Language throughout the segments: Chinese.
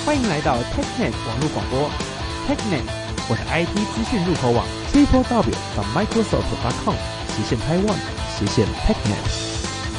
欢迎来到 TechNet 网络广播 TechNet， 我是 IT 资讯入口网 TripleW Microsoft.com 斜线 Taiwan 斜线 TechNet。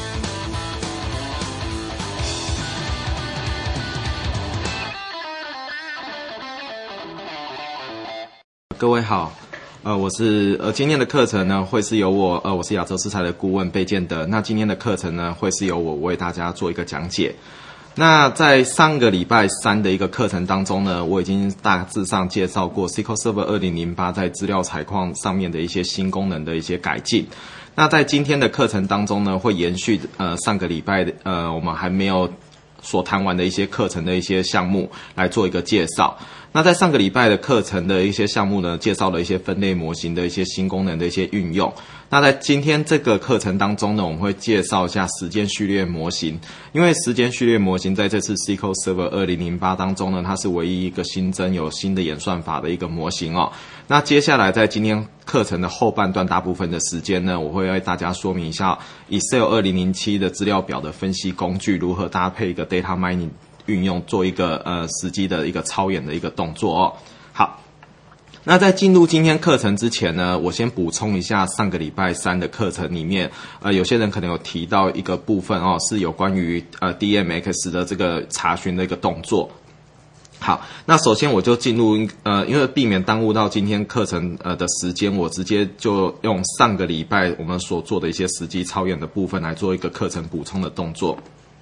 各位好，我是今天的课程呢会是由我是亚洲食材的顾问贝建德。那今天的课程呢会是由我为大家做一个讲解。那在上个礼拜三的一个课程当中呢，我已经大致上介绍过 SQL Server 2008在资料采矿上面的一些新功能的一些改进。那在今天的课程当中呢，会延续上个礼拜我们还没有所谈完的一些课程的一些项目来做一个介绍。那在上个礼拜的课程的一些项目呢，介绍了一些分类模型的一些新功能的一些运用。那在今天这个课程当中呢，我们会介绍一下时间序列模型。因为时间序列模型在这次 SQL Server 2008当中呢，它是唯一一个新增有新的演算法的一个模型哦。那接下来在今天课程的后半段大部分的时间呢，我会为大家说明一下 Excel 2007的资料表的分析工具如何搭配一个 Data Mining运用做一个实际的一个操演的一个动作哦。好，那在进入今天课程之前呢，我先补充一下上个礼拜三的课程里面，有些人可能有提到一个部分哦，是有关于DMX 的这个查询的一个动作。好，那首先我就进入因为避免耽误到今天课程的时间，我直接就用上个礼拜我们所做的一些实际操演的部分来做一个课程补充的动作。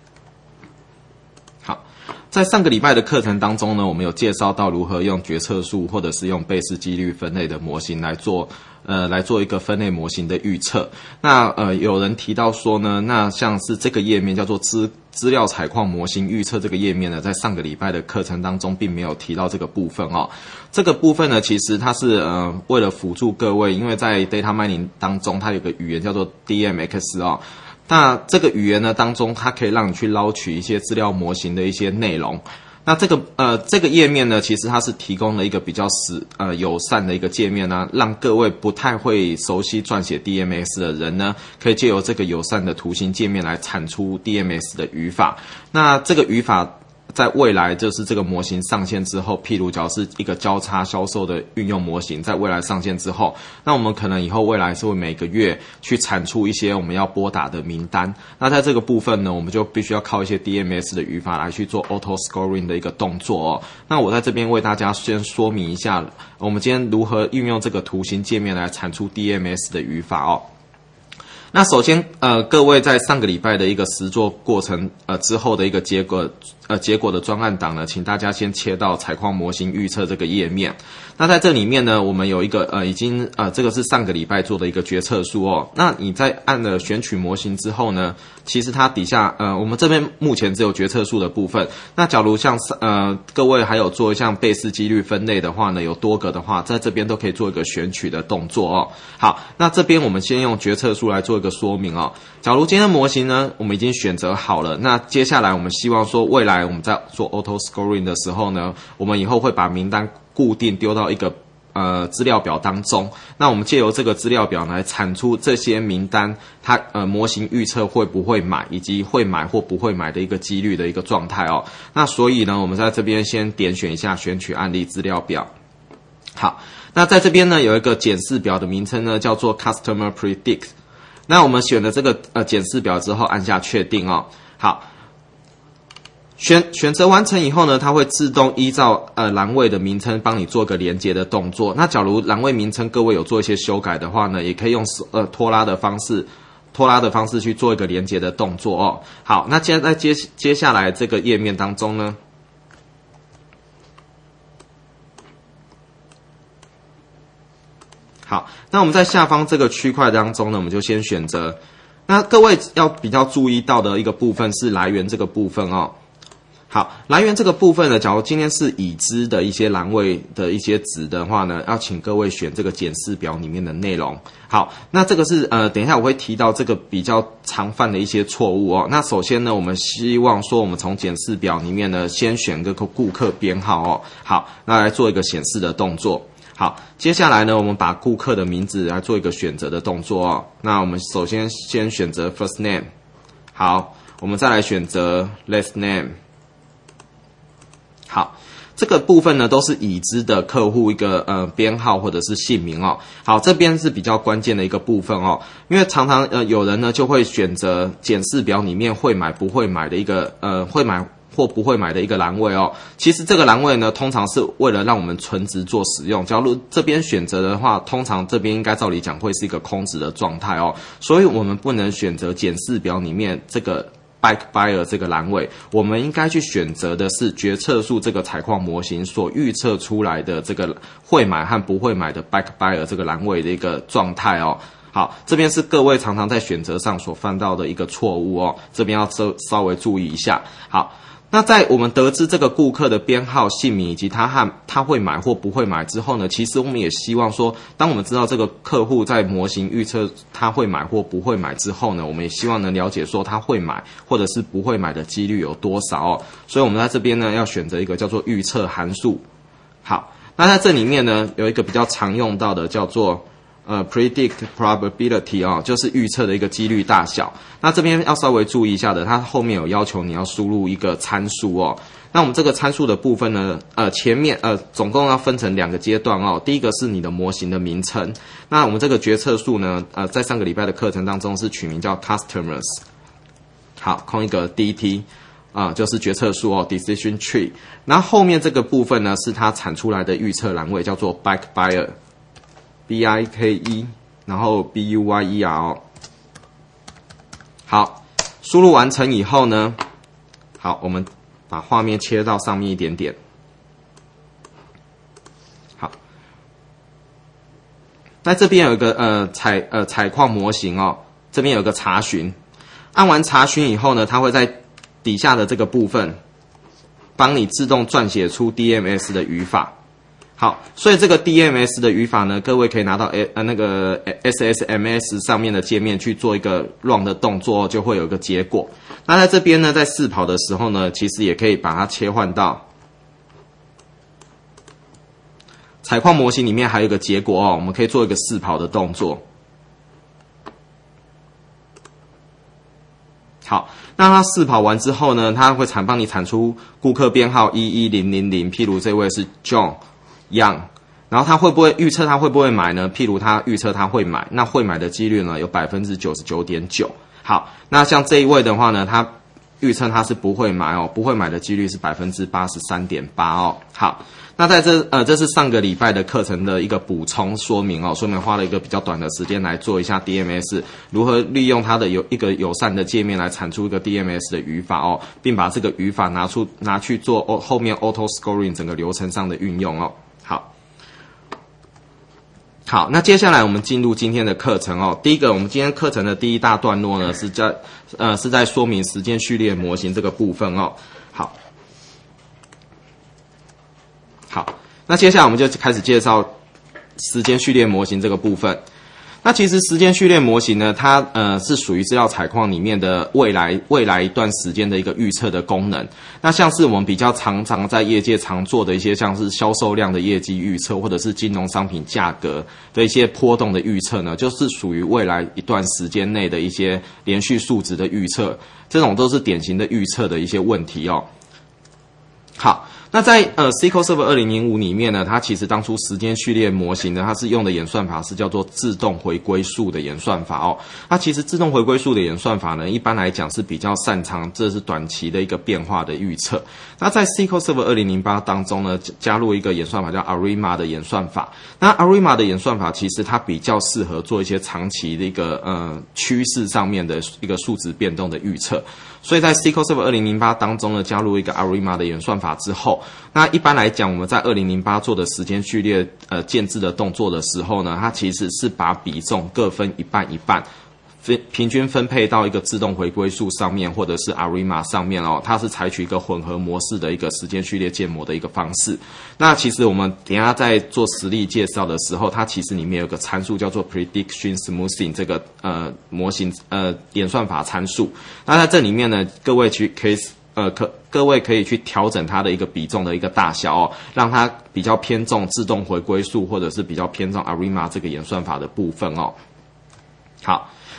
好，在上个礼拜的课程当中呢，我们有介绍到如何用决策树或者是用贝氏几率分类的模型来做一个分类模型的预测。那有人提到说呢，那像是这个页面叫做资料采矿模型预测这个页面呢，在上个礼拜的课程当中并没有提到这个部分哦。这个部分呢，其实它是为了辅助各位，因为在 Data Mining 当中，它有个语言叫做 DMX 哦。那这个语言呢当中，它可以让你去捞取一些资料模型的一些内容。那这个页面呢，其实它是提供了一个比较友善的一个界面呢，让各位不太会熟悉撰写 DMX 的人呢，可以借由这个友善的图形界面来产出 DMX 的语法。那这个语法在未来就是这个模型上线之后，譬如假如是一个交叉销售的运用模型，在未来上线之后，那我们可能以后未来是会每个月去产出一些我们要拨打的名单。那在这个部分呢，我们就必须要靠一些 DMS 的语法来去做 auto scoring 的一个动作哦。那我在这边为大家先说明一下，我们今天如何运用这个图形界面来产出 DMS 的语法哦。那首先各位在上个礼拜的一个实作过程之后的一个结果的专案档呢，请大家先切到采矿模型预测这个页面。那在这里面呢，我们有一个这个是上个礼拜做的一个决策树哦。那你在按了选取模型之后呢，其实它底下我们这边目前只有决策树的部分。那假如像各位还有做像贝氏几率分类的话呢，有多个的话，在这边都可以做一个选取的动作哦。好，那这边我们先用决策树来做一个说明哦。假如今天模型呢，我们已经选择好了，那接下来我们希望说未来我们在做 auto scoring 的时候呢，我们以后会把名单固定丢到一个资料表当中。那我们借由这个资料表来产出这些名单，它模型预测会不会买，以及会买或不会买的一个几率的一个状态哦。那所以呢，我们在这边先点选一下选取案例资料表。好，那在这边呢有一个检视表的名称呢叫做 Customer Predict。那我们选了这个检视表之后，按下确定哦。好，选择完成以后呢，它会自动依照栏位的名称帮你做个连结的动作。那假如栏位名称各位有做一些修改的话呢，也可以用拖拉的方式去做一个连结的动作哦。好，那接下来这个页面当中呢，好，那我们在下方这个区块当中呢，我们就先选择。那各位要比较注意到的一个部分是来源这个部分哦。好，来源这个部分呢，假如今天是已知的一些栏位的一些值的话呢，要请各位选这个检视表里面的内容。好，那这个是等一下我会提到这个比较常犯的一些错误哦。那首先呢，我们希望说我们从检视表里面呢，先选个顾客编号哦。好，那来做一个显示的动作。好，接下来呢，我们把顾客的名字来做一个选择的动作哦。那我们首先先选择 first name。好，我们再来选择 last name。好， 这个部分呢都是已知的客户一个编号或者是姓名哦。好，这边是比较关键的一个部分哦，因为常常有人呢就会选择检视表里面会买不会买的一个会买或不会买的一个栏位哦。其实这个栏位呢，通常是为了让我们存值做使用。假如这边选择的话，通常这边应该照理讲会是一个空值的状态哦，所以我们不能选择检视表里面这个 Back Buyer 这个栏位，我们应该去选择的是决策树这个采矿模型所预测出来的这个会买和不会买的 Back Buyer 这个栏位的一个状态哦。好，这边是各位常常在选择上所犯到的一个错误哦，这边要稍微注意一下。好。那在我们得知这个顾客的编号、姓名以及他会买或不会买之后呢，其实我们也希望说，当我们知道这个客户在模型预测他会买或不会买之后呢，我们也希望能了解说他会买或者是不会买的几率有多少哦。所以我们在这边呢要选择一个叫做预测函数。好，那在这里面呢有一个比较常用到的叫做predict probability 哦，就是预测的一个几率大小。那这边要稍微注意一下的，它后面有要求你要输入一个参数哦。那我们这个参数的部分呢，前面总共要分成2个阶段哦。第一个是你的模型的名称。那我们这个决策树呢，在上个礼拜的课程当中是取名叫 customers。好，空一个 DT 就是决策树哦 ，decision tree。那后面这个部分呢，是它产出来的预测栏位，叫做 back buyer。BIKE， 然后 BUYER 哦。好，输入完成以后呢，好，我们把画面切到上面一点点。好，那这边有一个采矿模型哦，这边有个查询，按完查询以后呢，它会在底下的这个部分帮你自动撰写出 DMS 的语法。好，所以这个 DMS 的语法呢，各位可以拿到那个 SSMS 上面的界面去做一个 run 的动作，就会有一个结果。那在这边呢，在试跑的时候呢，其实也可以把它切换到采矿模型里面还有一个结果哦，我们可以做一个试跑的动作。好，那它试跑完之后呢，它会帮你产出顾客编号11000，譬如这位是 John。Young， 然后他会不会预测他会不会买呢？譬如他预测他会买，那会买的几率呢有 99.9%。好，那像这一位的话呢，他预测他是不会买哦，不会买的几率是 83.8% 哦。好，那在这是上个礼拜的课程的一个补充说明哦，所以我们花了一个比较短的时间来做一下 DMS 如何利用它的一个友善的界面来产出一个 DMS 的语法哦，并把这个语法拿去做后面 auto scoring 整个流程上的运用哦。好，那接下来我们进入今天的课程哦。第一个，我们今天课程的第一大段落呢，是在说明时间序列模型这个部分哦。好，那接下来我们就开始介绍时间序列模型这个部分。那其实时间序列模型呢，它是属于资料采矿里面的未来一段时间的一个预测的功能。那像是我们比较常在业界常做的一些，像是销售量的业绩预测，或者是金融商品价格的一些波动的预测呢，就是属于未来一段时间内的一些连续数值的预测，这种都是典型的预测的一些问题哦。好。那在SQL Server 2005里面呢，它其实当初时间序列模型呢，它是用的演算法是叫做自动回归数的演算法哦。那其实自动回归数的演算法呢，一般来讲是比较擅长这是短期的一个变化的预测。那在 SQL Server 2008当中呢，加入一个演算法叫 ARIMA 的演算法。那 ARIMA 的演算法其实它比较适合做一些长期的一个趋势上面的一个数值变动的预测。所以在 SQL Server 2008当中呢，加入一个 ARIMA 的演算法之后，那一般来讲，我们在2008做的时间序列建制的动作的时候呢，它其实是把比重各分一半一半，平均分配到一个自动回归数上面，或者是 ARIMA 上面哦。它是采取一个混合模式的一个时间序列建模的一个方式。那其实我们等一下在做实例介绍的时候，它其实里面有个参数叫做 Prediction Smoothing 这个模型演算法参数。那在这里面呢，各位可以去调整它的一个比重的一个大小哦，让它比较偏重自动回归数，或者是比较偏重 ARIMA 这个演算法的部分哦。好，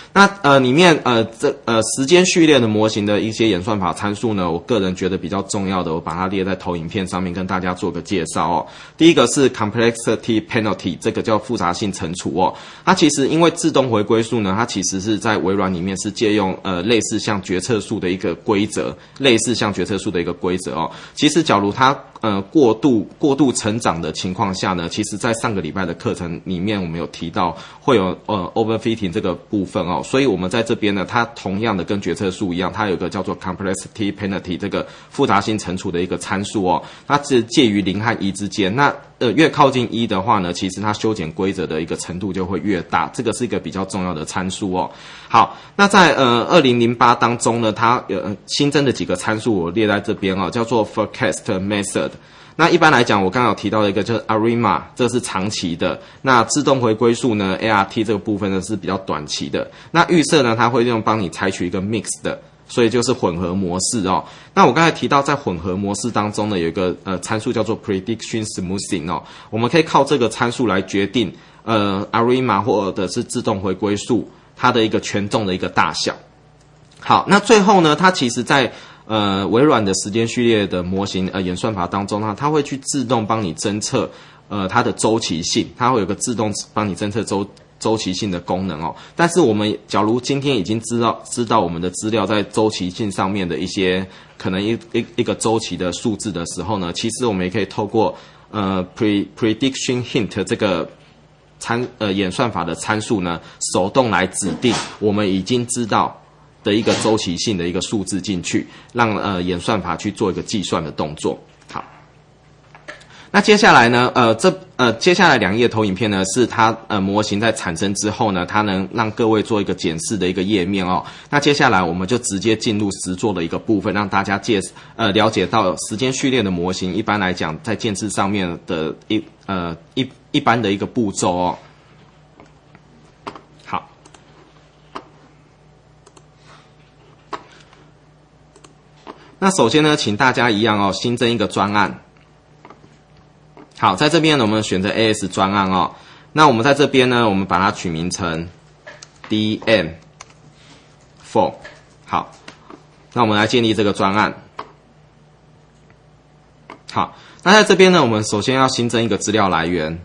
那里面时间序列的模型的一些演算法参数呢，我个人觉得比较重要的，我把它列在投影片上面跟大家做个介绍哦。第一个是 complexity penalty， 这个叫复杂性乘除哦。它其实因为自动回归数呢，它其实是在微软里面是借用类似像决策树的一个规则，哦。其实假如它过度成长的情况下呢，其实在上个礼拜的课程里面我们有提到会有overfitting 这个部分哦。所以我们在这边呢，它同样的跟决策树一样，它有一个叫做 complexity penalty 这个复杂性乘除的一个参数哦，它是介于0和1之间。那越靠近1的话呢，其实它修剪规则的一个程度就会越大，这个是一个比较重要的参数哦。好，那在2008当中呢，它新增的几个参数我列在这边哦，叫做 forecast method。那一般来讲，我刚刚有提到的一个就是 ARIMA， 这是长期的。那自动回归数呢 ，ART 这个部分呢是比较短期的。那预设呢，它会用帮你采取一个 mix 的，所以就是混合模式哦。那我刚才提到在混合模式当中呢，有一个参数叫做 prediction smoothing 哦，我们可以靠这个参数来决定ARIMA 或者是自动回归数它的一个权重的一个大小。好，那最后呢，它其实在微软的时间序列的模型演算法当中呢，它会去自动帮你侦测它的周期性，它会有个自动帮你侦测周期性的功能哦。但是我们假如今天已经知道我们的资料在周期性上面的一些可能一个周期的数字的时候呢，其实我们也可以透过prediction hint 这个演算法的参数呢，手动来指定我们已经知道的一个周期性的一个数字进去，让演算法去做一个计算的动作。好，那接下来呢，接下来2页投影片呢，是它模型在产生之后呢，它能让各位做一个检视的一个页面哦。那接下来我们就直接进入实作的一个部分，让大家了解到时间序列的模型，一般来讲在建制上面的一般的一个步骤哦。那首先呢，请大家一样哦，新增一个专案。好，在这边呢，我们选择 AS 专案哦。那我们在这边呢，我们把它取名成 DM4。好，那我们来建立这个专案。好，那在这边呢，我们首先要新增一个资料来源。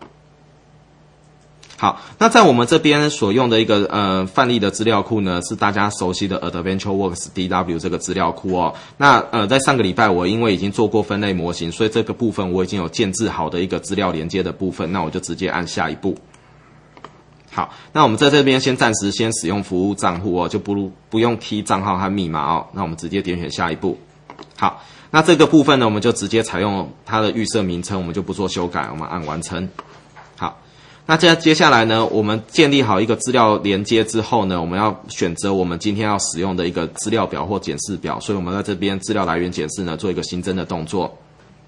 好，那在我们这边所用的一个范例的资料库呢，是大家熟悉的 AdventureWorks DW 这个资料库哦。那在上个礼拜我因为已经做过分类模型，所以这个部分我已经有建置好的一个资料连接的部分，那我就直接按下一步。好，那我们在这边暂时使用服务账户哦，就不用 key 账号和密码哦。那我们直接点选下一步。好，那这个部分呢，我们就直接采用它的预设名称，我们就不做修改，我们按完成。好。那接下来呢，我们建立好一个资料连接之后呢，我们要选择我们今天要使用的一个资料表或检视表，所以我们在这边资料来源检视呢，做一个新增的动作。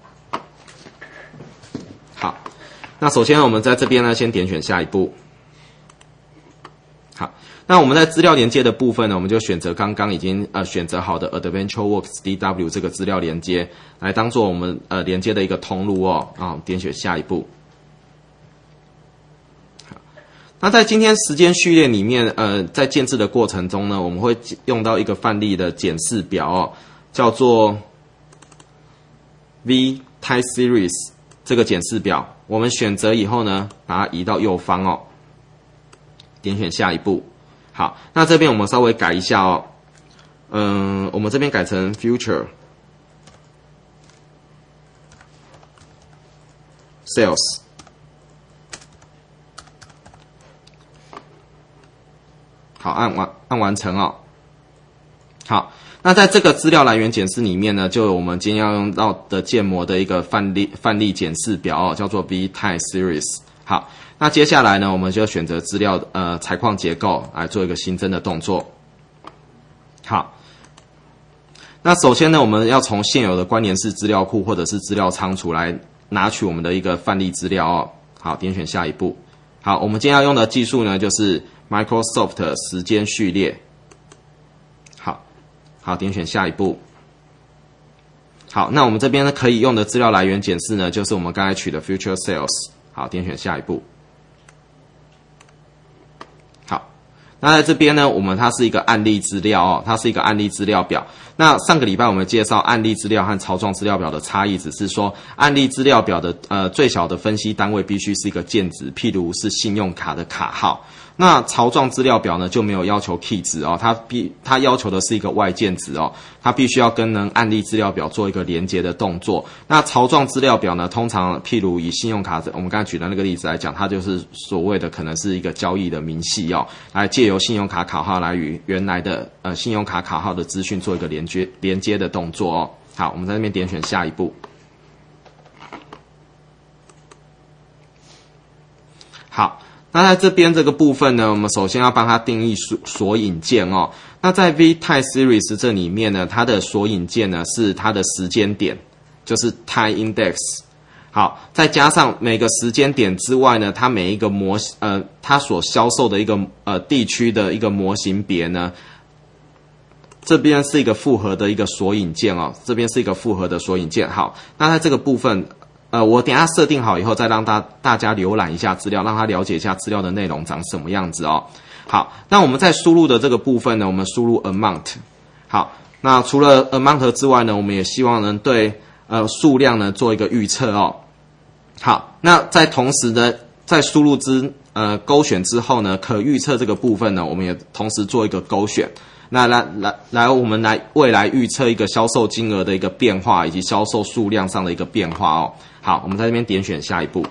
好，那首先我们在这边呢，先点选下一步。好，那我们在资料连接的部分呢，我们就选择刚刚已经选择好的 AdventureWorks DW 这个资料连接来当做我们连接的一个通路哦。点选下一步。那在今天时间序列里面，在建制的过程中呢，我们会用到一个范例的检视表哦，叫做 V Time Series 这个检视表。我们选择以后呢，把它移到右方哦，点选下一步。好，那这边我们稍微改一下哦，我们这边改成 Future Sales。好，按完成哦。好，那在这个资料来源检视里面呢，就有我们今天要用到的建模的一个范例检视表哦，叫做 V Time Series。好，那接下来呢，我们就选择资料采矿结构来做一个新增的动作。好，那首先呢，我们要从现有的关联式资料库或者是资料仓储来拿取我们的一个范例资料哦。好，点选下一步。好，我们今天要用的技术呢，就是Microsoft 时间序列。好，点选下一步。好，那我们这边呢可以用的资料来源检视呢，就是我们刚才取的 Future Sales。好，点选下一步。好， 那在这边呢，它是一个案例资料哦，它是一个案例资料表。那上个礼拜我们介绍案例资料和槽状资料表的差异，只是说案例资料表的最小的分析单位必须是一个键值，譬如是信用卡的卡号。那槽状资料表呢就没有要求 key 值哦，它要求的是一个外键值哦，它必须要跟案例资料表做一个连接的动作。那槽状资料表呢，通常譬如以信用卡我们刚才举的那个例子来讲，它就是所谓的可能是一个交易的明细哦，来借由信用卡卡号来与原来的信用卡卡号的资讯做一个连接的动作哦。好，我们在这边点选下一步。好。那在这边这个部分呢，我们首先要帮它定义索引键哦。那在 VTime Series 这里面呢，它的索引键呢是它的时间点，就是 Time Index。好，再加上每个时间点之外呢，它每一个它所销售的一个地区的一个模型别呢，这边是一个复合的一个索引键哦，这边是一个复合的索引键。好，那在这个部分。我等一下设定好以后，再让大家浏览一下资料，让他了解一下资料的内容长什么样子哦。好，那我们在输入的这个部分呢，我们输入 amount。好，那除了 amount 之外呢，我们也希望能对数量呢做一个预测哦。好，那在同时呢，在输入勾选之后呢，可预测这个部分呢，我们也同时做一个勾选。那我们来未来预测一个销售金额的一个变化，以及销售数量上的一个变化哦。好，我们在这边点选下一步。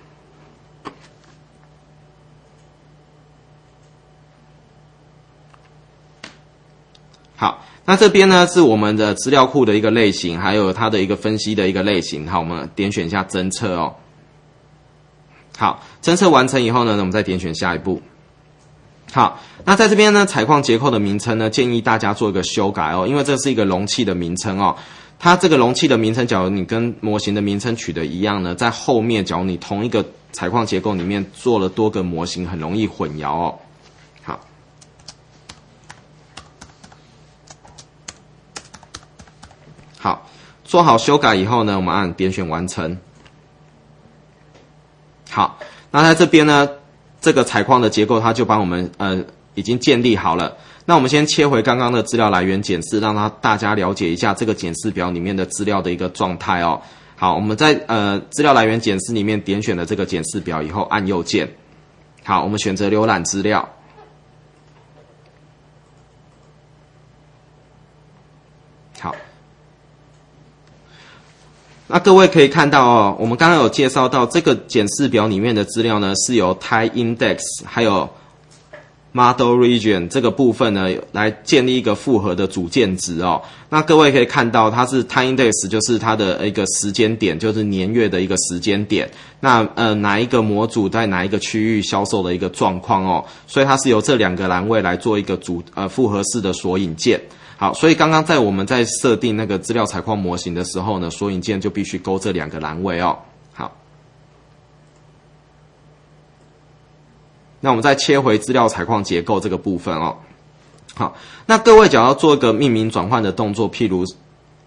好，那这边呢是我们的资料库的一个类型，还有它的一个分析的一个类型。好，我们点选一下侦测哦。好，侦测完成以后呢，我们再点选下一步。好，那在这边呢，采矿结构的名称呢，建议大家做一个修改哦，因为这是一个容器的名称哦。它这个容器的名称，假如你跟模型的名称取得一样呢，在后面，假如你同一个采矿结构里面做了多个模型，很容易混淆哦。好，好，做好修改以后呢，我们按点选完成。好，那在这边呢，这个采矿的结构它就帮我们已经建立好了。那我们先切回刚刚的资料来源检视，让大家了解一下这个检视表里面的资料的一个状态哦。好，我们在资料来源检视里面点选了这个检视表以后，按右键。好，我们选择浏览资料。好，那各位可以看到哦，我们刚刚有介绍到这个检视表里面的资料呢，是由 Time Index 还有Model Region 这个部分呢，来建立一个复合的主键值哦。那各位可以看到，它是 Time Index 就是它的一个时间点，就是年月的一个时间点。那哪一个模组在哪一个区域销售的一个状况哦，所以它是由这两个栏位来做一个复合式的索引键。好，所以刚刚我们在设定那个资料采矿模型的时候呢，索引键就必须勾这两个栏位哦。好。那我们再切回资料采矿结构这个部分哦。好，那各位只要做一个命名转换的动作，譬如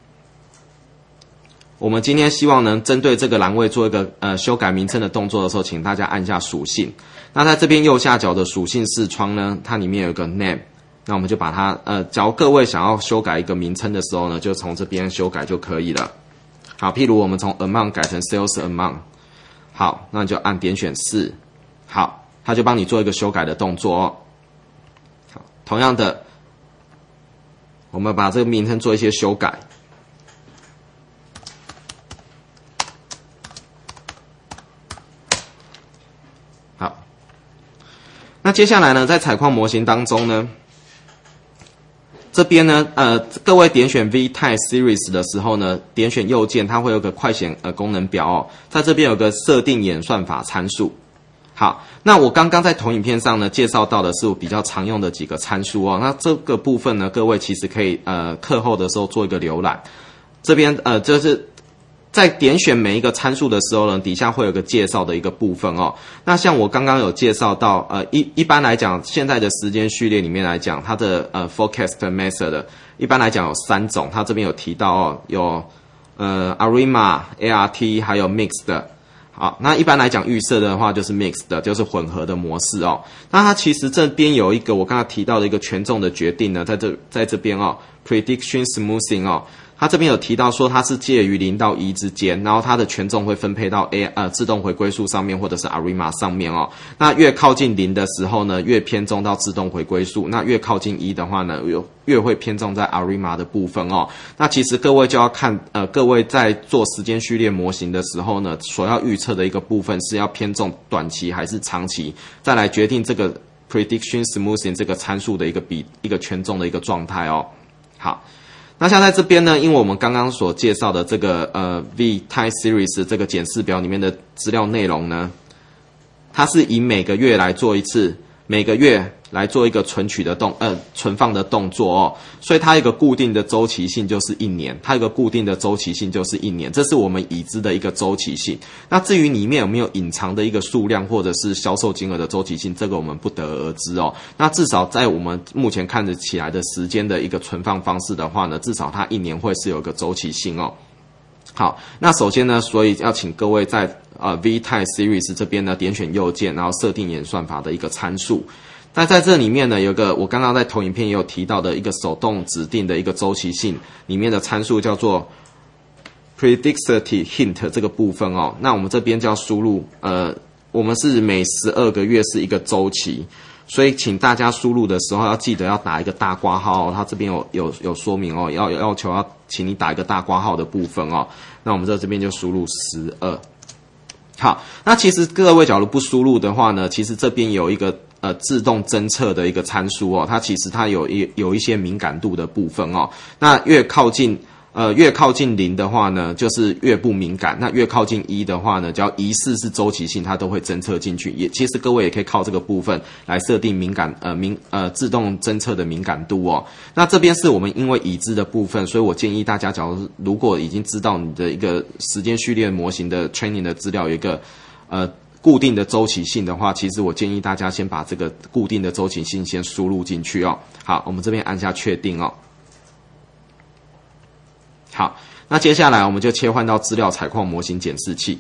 我们今天希望能针对这个栏位做一个修改名称的动作的时候，请大家按下属性。那在这边右下角的属性视窗呢，它里面有一个 name， 那我们就把它假如各位想要修改一个名称的时候呢，就从这边修改就可以了。好，譬如我们从 amount 改成 sales amount， 好，那你就按点选4，好。它就帮你做一个修改的动作哦。好，同样的，我们把这个名称做一些修改。好，那接下来呢，在采矿模型当中呢，这边呢，各位点选 VTime Series 的时候呢，点选右键，它会有个快显功能表哦，在这边有个设定演算法参数。好，那我刚刚在投影片上呢介绍到的是我比较常用的几个参数哦。那这个部分呢，各位其实可以课后的时候做一个浏览。这边就是在点选每一个参数的时候呢，底下会有个介绍的一个部分哦。那像我刚刚有介绍到一般来讲，现在的时间序列里面来讲，它的forecast method 一般来讲有3种，它这边有提到哦，有ARIMA、ART 还有 mixed。 好，那一般来讲预设的话就是 mixed 的，就是混合的模式哦。那它其实这边有一个我刚才提到的一个权重的决定呢，在这边哦 ，prediction smoothing 哦，它这边有提到说它是介于0到1之间，然后它的权重会分配到自动回归数上面或者是 ARIMA 上面哦。那越靠近0的时候呢，越偏重到自动回归数；那越靠近1的话呢，越会偏重在 ARIMA 的部分哦。那其实各位就要看各位在做时间序列模型的时候呢，所要预测的一个部分是要偏重短期还是长期，再来决定这个 prediction smoothing 这个参数的一个权重的一个状态哦。好。那像在这边呢，因为我们刚刚所介绍的这个V-Time Series 这个检视表里面的资料内容呢，它是以每个月来做一次，每个月来做一个存放的动作哦，所以它有一个固定的周期性就是1年，它有一个固定的周期性就是1年，这是我们已知的一个周期性。那至于里面有没有隐藏的一个数量或者是销售金额的周期性，这个我们不得而知哦。那至少在我们目前看得起来的时间的一个存放方式的话呢，至少它1年会是有一个周期性哦。好，那首先呢，所以要请各位在V-Time Series 这边呢点选右键，然后设定演算法的一个参数。那在这里面呢，有个我刚刚在投影片也有提到的一个手动指定的一个周期性里面的参数叫做 Predictability Hint 这个部分哦。那我们这边就要输入我们是每12个月是一个周期，所以请大家输入的时候要记得要打一个大括号哦，它这边有说明哦，要求要请你打一个大括号的部分哦。那我们在这边就输入12。好，那其实各位假如不输入的话呢，其实这边有一个自动侦测的一个参数哦，它其实它有一些敏感度的部分哦。那越靠近0的话呢，就是越不敏感；那越靠近1的话呢，只要疑似是周期性，它都会侦测进去。其实各位也可以靠这个部分来设定自动侦测的敏感度哦。那这边是我们因为已知的部分，所以我建议大家，如果已经知道你的一个时间序列模型的 training 的资料有一个固定的周期性的话，其实我建议大家先把这个固定的周期性先输入进去哦。好，我们这边按下确定哦。好，那接下来我们就切换到资料采矿模型检视器。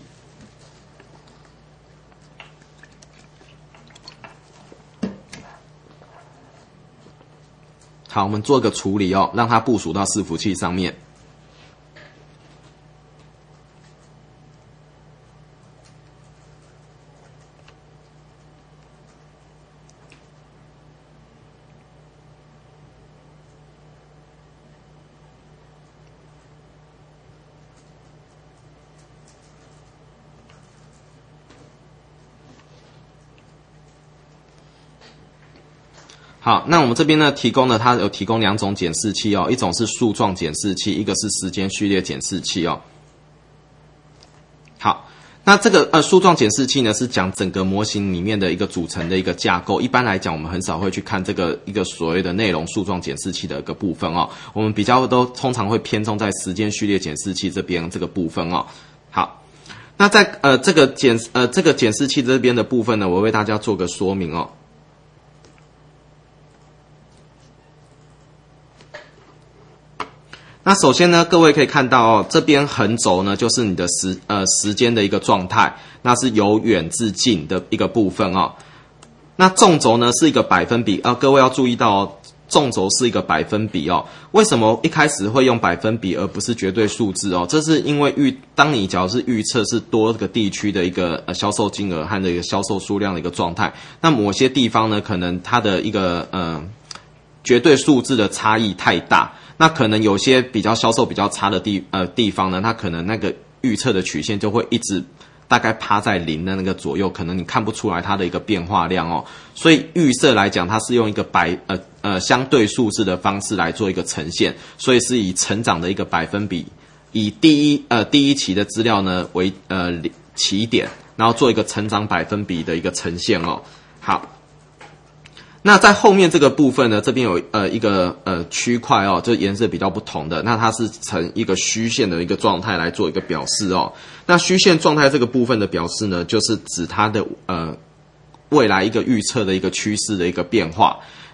好，我们做个处理哦，让它部署到伺服器上面。好，那我们这边呢它有提供2种检视器哦，一种是树状检视器，一个是时间序列检视器哦。好，那这个树状检视器呢是讲整个模型里面的一个组成的一个架构。一般来讲，我们很少会去看这个一个所谓的内容树状检视器的一个部分哦，我们比较都通常会偏重在时间序列检视器这边这个部分哦。好，那在这个检视器这边的部分呢，我为大家做个说明哦。那首先呢，各位可以看到哦，这边横轴呢就是你的时间的一个状态，那是由远至近的一个部分哦。那纵轴呢是一个百分比各位要注意到哦，纵轴是一个百分比哦。为什么一开始会用百分比而不是绝对数字哦？这是因为当你假如是预测是多个地区的一个销售金额和这个销售数量的一个状态，那某些地方呢可能它的一个绝对数字的差异太大。那可能有些比较销售比较差的地方呢，它可能那个预测的曲线就会一直大概趴在0的那个左右，可能你看不出来它的一个变化量哦。所以预设来讲，它是用一个相对数字的方式来做一个呈现，所以是以成长的一个百分比，以第一期的资料呢为起点，然后做一个成长百分比的一个呈现哦。好。那在后面这个部分呢，这边有一个区块哦，就颜色比较不同的，那它是呈一个虚线的一个状态来做一个表示哦。那虚线状态这个部分的表示呢，就是指它的未来一个预测的一个趋势的一个变化。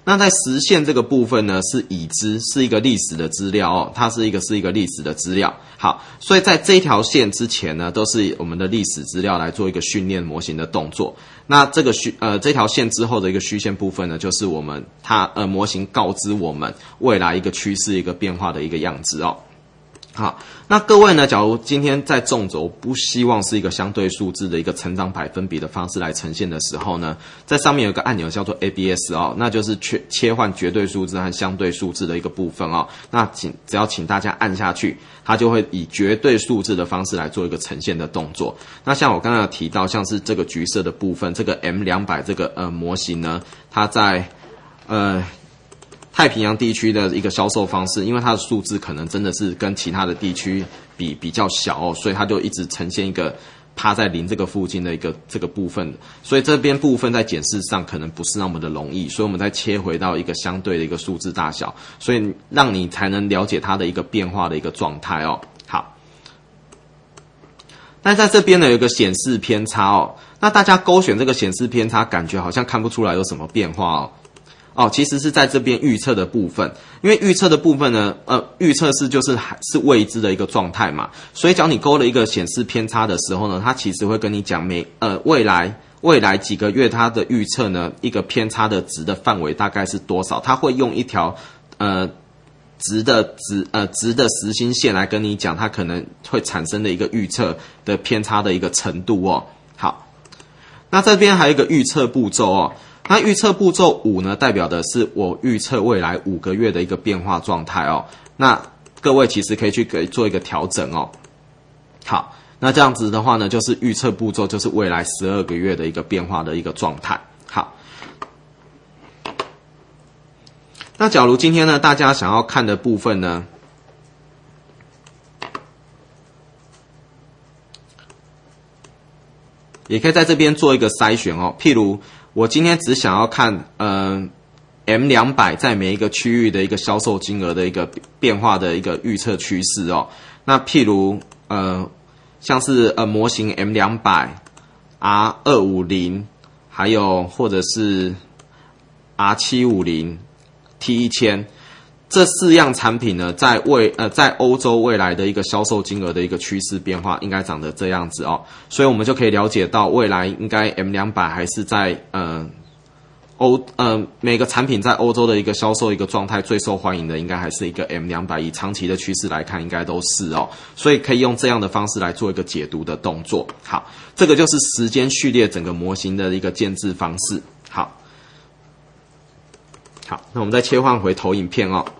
那在实现这个部分呢，是已知，是一个历史的资料哦，它是一个历史的资料。好，所以在这一条线之前呢，都是我们的历史资料来做一个训练模型的动作。那这个这条线之后的一个虚线部分呢，就是我们模型告知我们未来一个趋势、一个变化的一个样子哦。好，那各位呢，假如今天在纵轴不希望是一个相对数字的一个成长百分比的方式来呈现的时候呢，在上面有一个按钮叫做 ABS 哦，那就是切换绝对数字和相对数字的一个部分哦。那只要请大家按下去，它就会以绝对数字的方式来做一个呈现的动作。那像我刚刚有提到，像是这个橘色的部分，这个 M200 这个模型呢，它在太平洋地区的一个销售方式，因为它的数字可能真的是跟其他的地区比较小哦，所以它就一直呈现一个趴在0这个附近的这个部分，所以这边部分在检视上可能不是那么的容易，所以我们再切回到一个相对的一个数字大小，所以让你才能了解它的一个变化的一个状态哦。好，但在这边呢有一个显示偏差哦，那大家勾选这个显示偏差，感觉好像看不出来有什么变化哦。其实是在这边预测的部分，因为预测的部分呢，预测是未知的一个状态嘛，所以只要你勾了一个显示偏差的时候呢，它其实会跟你讲未来几个月它的预测呢，一个偏差的值的范围大概是多少，它会用一条值的时薪线来跟你讲它可能会产生的一个预测的偏差的一个程度哦。好，那这边还有一个预测步骤哦。那预测步骤5呢，代表的是我预测未来5个月的一个变化状态哦。那各位其实可以去做一个调整哦。好，那这样子的话呢，就是预测步骤就是未来12个月的一个变化的一个状态。好，那假如今天呢，大家想要看的部分呢，也可以在这边做一个筛选哦。譬如我今天只想要看M200 在每一个区域的一个销售金额的一个变化的一个预测趋势哦。那譬如像是模型 M200、R250， 还有或者是 R750、T1000。这4样产品呢，在欧洲未来的一个销售金额的一个趋势变化，应该长得这样子哦，所以我们就可以了解到未来应该 M200 还是在每个产品在欧洲的一个销售一个状态最受欢迎的，应该还是一个 M200，以长期的趋势来看，应该都是哦，所以可以用这样的方式来做一个解读的动作。好，这个就是时间序列整个模型的一个建制方式。好，那我们再切换回投影片哦。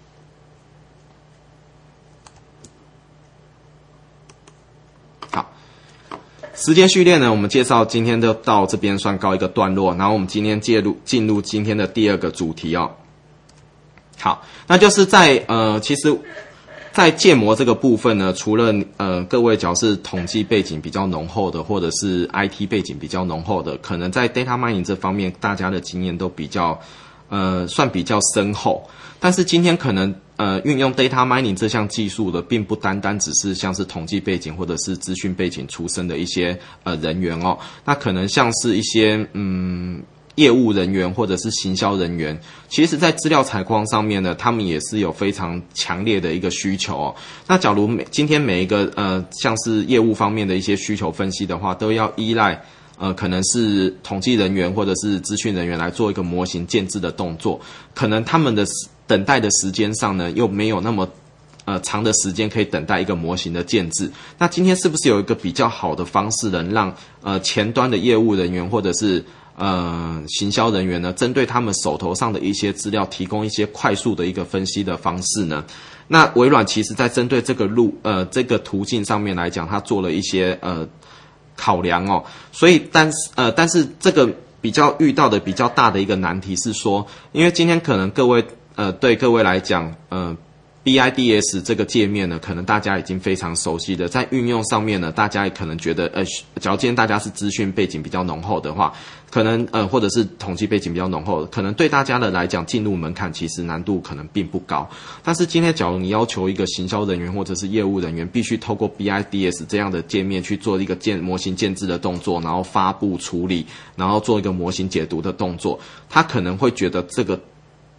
时间序列呢，我们介绍今天就到这边算告一个段落，然后我们今天进入今天的第2个主题哦。好，那就是其实在建模这个部分呢，除了各位只要是统计背景比较浓厚的，或者是 IT 背景比较浓厚的，可能在 data mining 这方面大家的经验都比较算比较深厚。但是今天可能运用 data mining 这项技术的，并不单单只是像是统计背景或者是资讯背景出身的一些人员哦，那可能像是一些业务人员或者是行销人员，其实在资料采矿上面呢，他们也是有非常强烈的一个需求哦。那假如今天每一个像是业务方面的一些需求分析的话，都要依赖可能是统计人员或者是资讯人员来做一个模型建制的动作，可能他们的等待的时间上呢，又没有那么长的时间可以等待一个模型的建制。那今天是不是有一个比较好的方式能让前端的业务人员或者是行销人员呢，针对他们手头上的一些资料，提供一些快速的一个分析的方式呢？那微软其实在针对这个途径上面来讲，它做了一些考量哦。所以但是这个比较遇到的比较大的一个难题是说，因为今天可能对各位来讲BIDS 这个界面呢，可能大家已经非常熟悉的，在运用上面呢，大家也可能觉得假如今天大家是资讯背景比较浓厚的话，可能或者是统计背景比较浓厚的，可能对大家的来讲进入门槛其实难度可能并不高。但是今天假如你要求一个行销人员或者是业务人员必须透过 BIDS 这样的界面去做一个模型建制的动作，然后发布处理，然后做一个模型解读的动作，他可能会觉得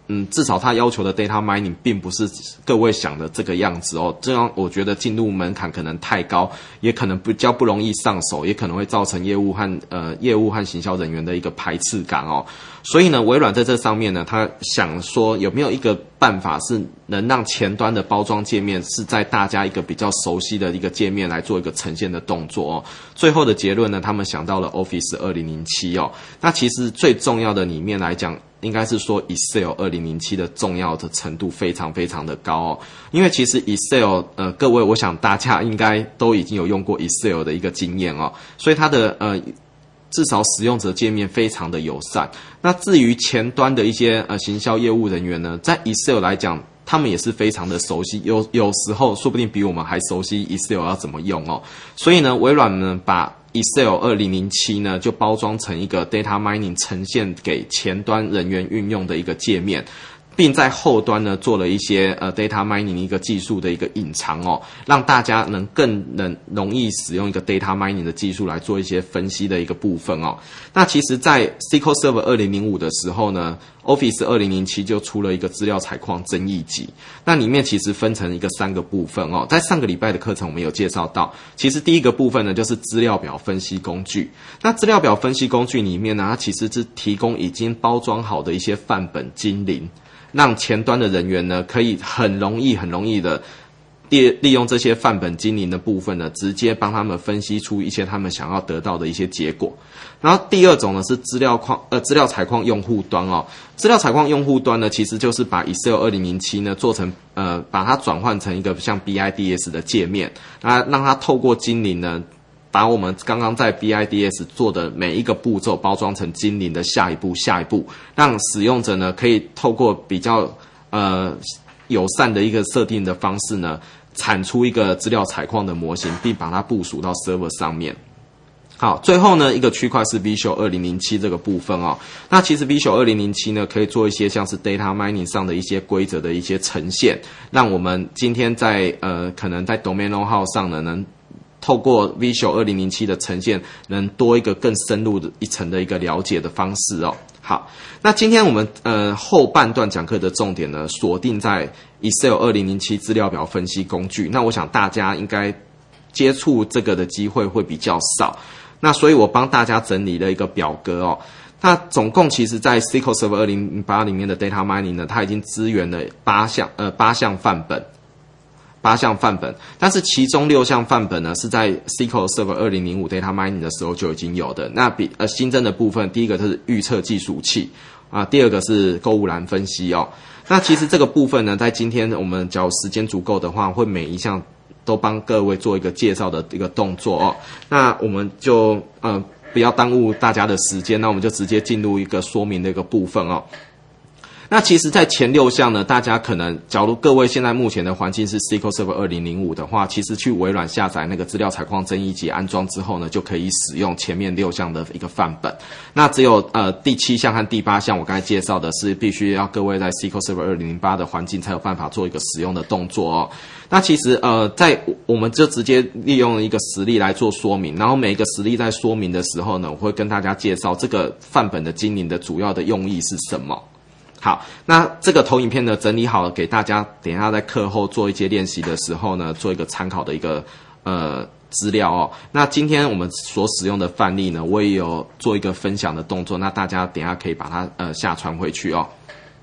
至少它要求的 data mining 并不是各位想的这个样子哦。这样我觉得进入门槛可能太高，也可能比较不容易上手，也可能会造成业务和行销人员的一个排斥感哦。所以呢，微软在这上面呢，他想说有没有一个办法是能让前端的包装界面是在大家一个比较熟悉的一个界面来做一个呈现的动作哦。最后的结论呢，他们想到了 Office 2007哦。那其实最重要的里面来讲，应该是说 Excel 2007的重要的程度非常非常的高哦。因为其实 Excel 各位我想大家应该都已经有用过 Excel 的一个经验哦，所以它的至少使用者界面非常的友善。那至于前端的一些行销业务人员呢，在 Excel 来讲，他们也是非常的熟悉，有时候说不定比我们还熟悉 Excel 要怎么用哦。所以呢，微软呢把 Excel 2007呢就包装成一个 data mining 呈现给前端人员运用的一个界面。并在后端呢做了一些data mining 一个技术的一个隐藏哦，让大家更容易使用一个 data mining 的技术来做一些分析的一个部分哦。那其实在 SQL Server 2005的时候呢， Office 2007就出了一个资料采矿争议集，那里面其实分成3个部分哦。在上个礼拜的课程我们有介绍到，其实第一个部分呢就是资料表分析工具。那资料表分析工具里面呢，它其实是提供已经包装好的一些范本精灵，让前端的人员呢，可以很容易的利用这些范本精灵的部分呢，直接帮他们分析出一些他们想要得到的一些结果。然后第二种呢是资料采矿用户端哦。资料采矿用户端呢，其实就是把 Excel 2007呢做成把它转换成一个像 BIDS 的界面，那让它透过精灵呢，把我们刚刚在 BIDS 做的每一个步骤包装成精灵的下一步，让使用者呢可以透过比较友善的一个设定的方式呢，产出一个资料采矿的模型，并把它部署到 server 上面。好，最后呢一个区块是 Visual 2007这个部分哦。那其实 Visual 2007呢可以做一些像是 data mining 上的一些规则的一些呈现，让我们今天在可能在 Domain know-how 上呢能透过 Visual 2007的呈现，能多一个更深入的一层的一个了解的方式哦。好，那今天我们后半段讲课的重点呢，锁定在 Excel 2007资料表分析工具。那我想大家应该接触这个的机会会比较少，那所以我帮大家整理了一个表格哦。那总共其实在 SQL Server 2008里面的 Data Mining 呢，它已经支援了8项范本，但是其中6项范本呢是在 SQL Server 2005 Data Mining 的时候就已经有的。那新增的部分，第一个是预测计数器第二个是购物栏分析哦。那其实这个部分呢，在今天我们只要时间足够的话，会每一项都帮各位做一个介绍的一个动作哦。那我们就不要耽误大家的时间，那我们就直接进入一个说明的一个部分哦。那其实在前6项呢，大家可能假如各位现在目前的环境是 SQL Server 2005的话，其实去微软下载那个资料采矿争议集安装之后呢，就可以使用前面6项的一个范本。那只有第7项和第8项我刚才介绍的是必须要各位在 SQL Server 2008的环境才有办法做一个使用的动作哦。那其实在我们就直接利用一个实例来做说明，然后每一个实例在说明的时候呢，我会跟大家介绍这个范本的精灵的主要的用意是什么。好，那这个投影片呢整理好了给大家，等一下在课后做一些练习的时候呢，做一个参考的一个资料哦。那今天我们所使用的范例呢，我也有做一个分享的动作，那大家等一下可以把它下传回去哦。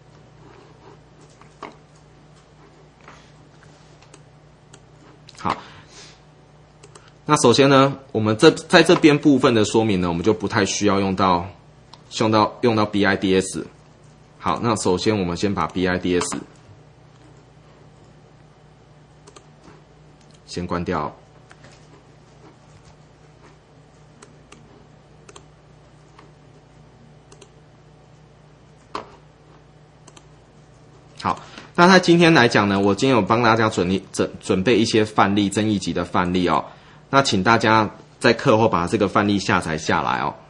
好，那首先呢，我们在这边部分的说明呢，我们就不太需要用到 BIDS。好，那首先我们先把 BIDS 先关掉。好，那在今天来讲呢，我今天有帮大家准备一些范例，争议集的范例哦。那请大家在课后把这个范例下载下来哦。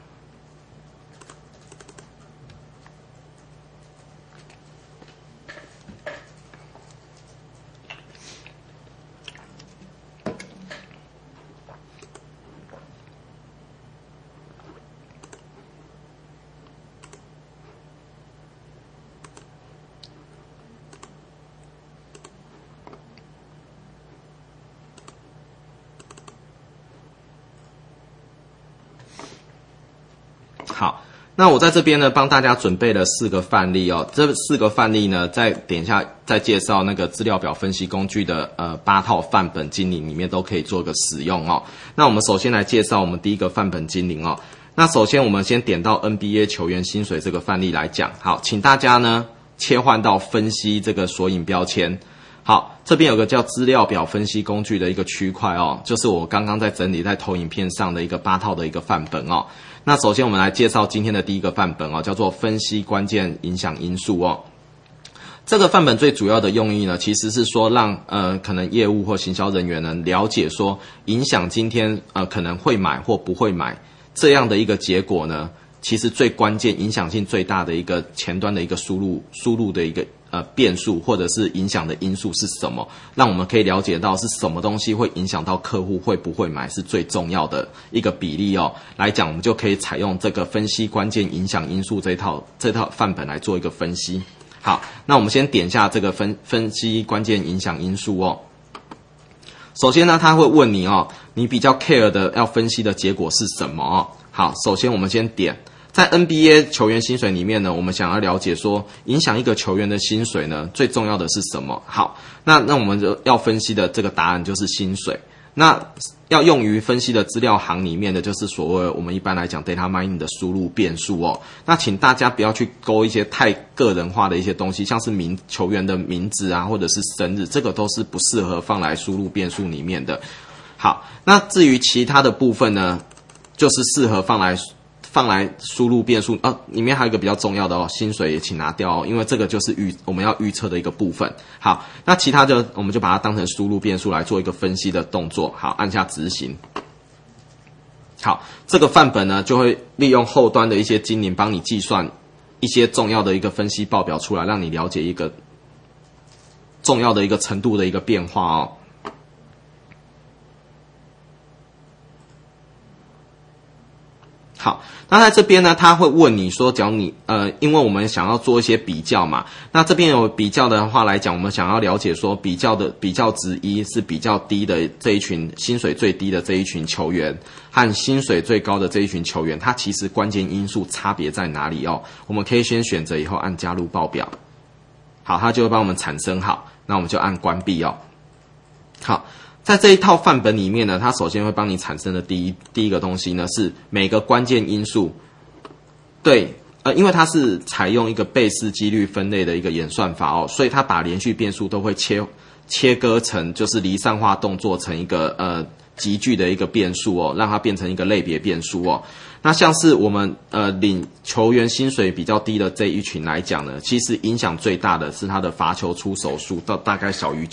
好，那我在这边呢帮大家准备了4个范例哦，这4个范例呢在点一下再介绍那个资料表分析工具的8套范本精灵里面都可以做个使用哦。那我们首先来介绍我们第一个范本精灵哦。那首先我们先点到 NBA 球员薪水这个范例来讲，好，请大家呢切换到分析这个索引标签。好，这边有个叫资料表分析工具的一个区块哦，就是我刚刚在整理在投影片上的一个8套的一个范本哦。那首先我们来介绍今天的第一个范本哦，叫做分析关键影响因素哦。这个范本最主要的用意呢，其实是说让可能业务或行销人员呢了解说影响今天可能会买或不会买这样的一个结果呢，其实最关键影响性最大的一个前端的一个输入的一个变数或者是影响的因素是什么，让我们可以了解到是什么东西会影响到客户会不会买是最重要的一个比例哦。来讲我们就可以采用这个分析关键影响因素这套范本来做一个分析。好，那我们先点下这个分析关键影响因素哦。首先呢，他会问你哦，你比较 care 的要分析的结果是什么哦？好，首先我们先点，在 NBA 球员薪水里面呢，我们想要了解说，影响一个球员的薪水呢，最重要的是什么？好，那我们就要分析的这个答案就是薪水。那要用于分析的资料行里面的，就是所谓我们一般来讲 data mining 的输入变数哦。那请大家不要去勾一些太个人化的一些东西，像是球员的名字啊，或者是生日，这个都是不适合放来输入变数里面的。好，那至于其他的部分呢，就是适合放来输入变数里面还有一个比较重要的哦，薪水也请拿掉哦，因为这个就是我们要预测的一个部分。好，那其他的我们就把它当成输入变数来做一个分析的动作。好，按下执行。好，这个范本呢就会利用后端的一些精灵帮你计算一些重要的一个分析报表出来，让你了解一个重要的一个程度的一个变化哦。好，那在这边呢，他会问你说，假如你因为我们想要做一些比较嘛，那这边有比较的话来讲，我们想要了解说比较值一是比较低的这一群薪水最低的这一群球员和薪水最高的这一群球员，它其实关键因素差别在哪里哦？我们可以先选择以后按加入报表，好，它就会帮我们产生好，那我们就按关闭哦。好。在这一套范本里面呢，它首先会帮你产生的第一个东西呢，是每个关键因素，对，因为它是采用一个贝氏几率分类的一个演算法哦，所以它把连续变数都会切割成就是离散化动作成一个集聚的一个变数哦，让它变成一个类别变数哦。那像是我们领球员薪水比较低的这一群来讲呢，其实影响最大的是他的罚球出手数到大概小于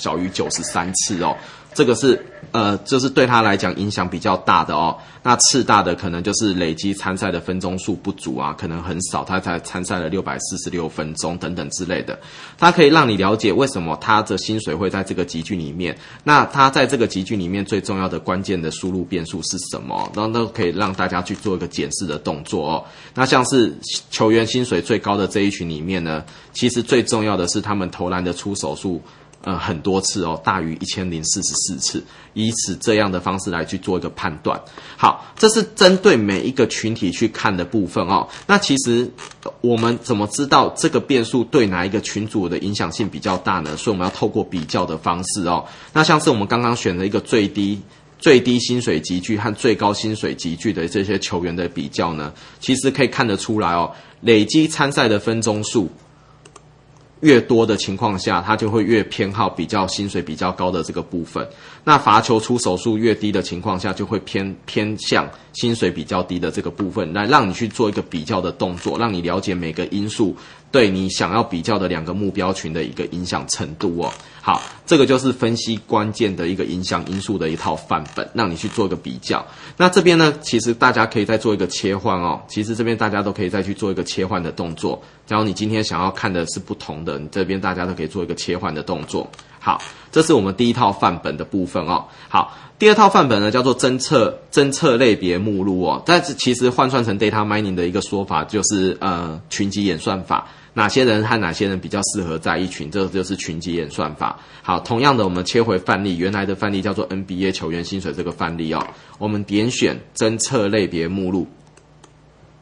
93次哦。这个是就是对他来讲影响比较大的哦。那次大的可能就是累积参赛的分钟数不足啊，可能很少，他才参赛了646分钟等等之类的。它可以让你了解为什么他的薪水会在这个集聚里面。那他在这个集聚里面最重要的关键的输入变数是什么？然后都可以让大家去做一个检视的动作哦。那像是球员薪水最高的这一群里面呢，其实最重要的是他们投篮的出手数。很多次哦，大于1044次，以此这样的方式来去做一个判断。好，这是针对每一个群体去看的部分哦。那其实我们怎么知道这个变数对哪一个群组的影响性比较大呢？所以我们要透过比较的方式哦。那像是我们刚刚选的一个最低薪水集聚和最高薪水集聚的这些球员的比较呢，其实可以看得出来哦，累积参赛的分钟数越多的情况下，他就会越偏好比较薪水比较高的这个部分。那罚球出手数越低的情况下，就会偏向薪水比较低的这个部分，来让你去做一个比较的动作，让你了解每个因素对你想要比较的两个目标群的一个影响程度哦。好，这个就是分析关键的一个影响因素的一套范本，让你去做一个比较。那这边呢，其实大家可以再做一个切换哦。其实这边大家都可以再去做一个切换的动作。假如你今天想要看的是不同的，你这边大家都可以做一个切换的动作。好，这是我们第一套范本的部分哦。好，第二套范本呢叫做侦测类别目录哦。但是其实换算成 data mining 的一个说法就是群集演算法。哪些人和哪些人比较适合在一群，这就是群集演算法。好，同样的我们切回范例，原来的范例叫做 NBA 球员薪水这个范例哦。我们点选侦测类别目录。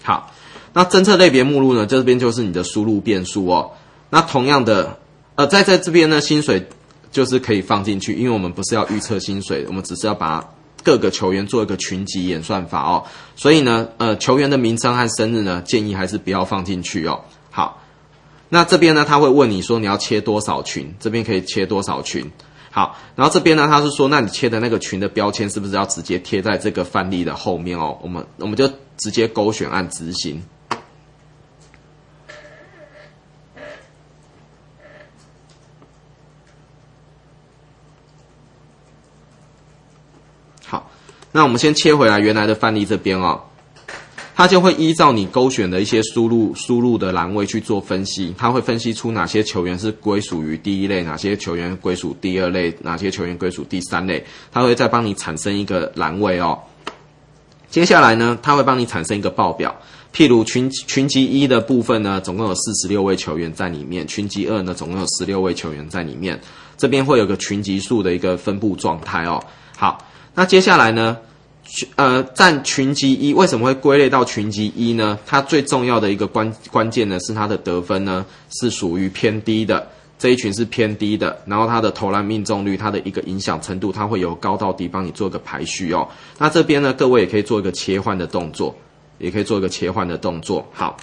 好，那侦测类别目录呢，这边就是你的输入变数哦。那同样的，在这边呢，薪水就是可以放进去，因为我们不是要预测薪水，我们只是要把各个球员做一个群集演算法哦。所以呢，球员的名称和生日呢，建议还是不要放进去哦。好，那这边呢，他会问你说你要切多少群，这边可以切多少群。好，然后这边呢，他是说，那你切的那个群的标签是不是要直接贴在这个范例的后面哦？我们就直接勾选按执行。好，那我们先切回来原来的范例这边哦。它就会依照你勾选的一些输入的栏位去做分析，它会分析出哪些球员是归属于第一类，哪些球员归属第二类，哪些球员归属第三类，它会再帮你产生一个栏位哦。接下来呢，它会帮你产生一个报表，譬如群级1的部分呢，总共有46位球员在里面，群级2呢，总共有16位球员在里面，这边会有个群级数的一个分布状态哦。好，那接下来呢？占群级1为什么会归类到群级1呢？它最重要的一个关键呢是它的得分呢是属于偏低的，这一群是偏低的，然后它的投篮命中率，它的一个影响程度，它会由高到低帮你做一个排序哦。那这边呢，各位也可以做一个切换的动作，好，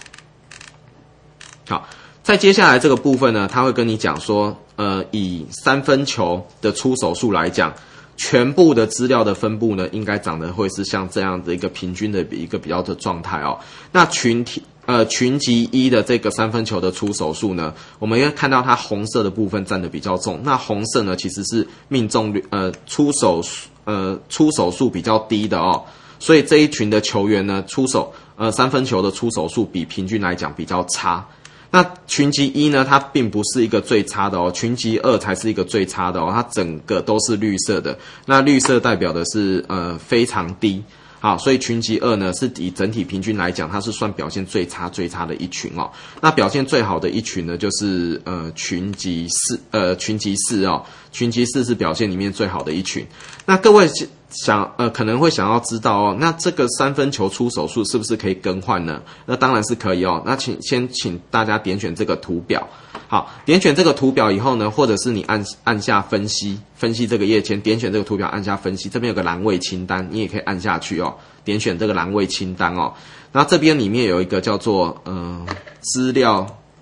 在接下来这个部分呢，他会跟你讲说，以三分球的出手数来讲。全部的资料的分布呢，应该长得会是像这样的一个平均的一个比较的状态哦。那群级1的这个三分球的出手数呢，我们会看到它红色的部分占的比较重。那红色呢，其实是命中率出手数比较低的哦。所以这一群的球员呢，三分球的出手数比平均来讲比较差。那群级1呢，它并不是一个最差的哦，群级2才是一个最差的哦，它整个都是绿色的。那绿色代表的是非常低，好，所以群级2呢是以整体平均来讲，它是算表现最差的一群哦。那表现最好的一群呢，就是群级4哦，群级4是表现里面最好的一群。那各位可能会想要知道哦，那这个三分球出手数是不是可以更换呢？那当然是可以哦。那先请大家点选这个图表。好，点选这个图表以后呢，或者是你按下分析这个页签，点选这个图表按下分析，这边有个栏位清单，你也可以按下去哦。点选这个栏位清单哦，然后这边里面有一个叫做资料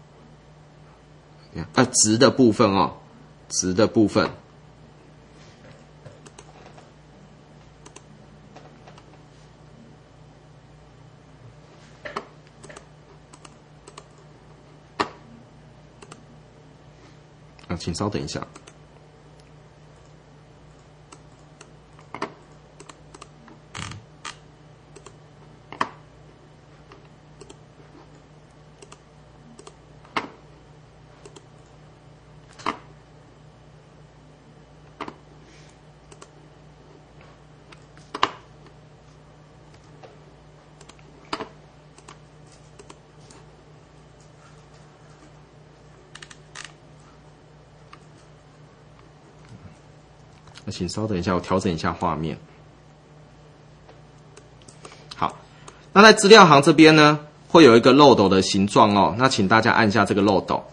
值的部分哦，值的部分。请稍等一下。那请稍等一下，我调整一下画面。好，那在资料行这边呢，会有一个漏斗的形状哦。那请大家按下这个漏斗。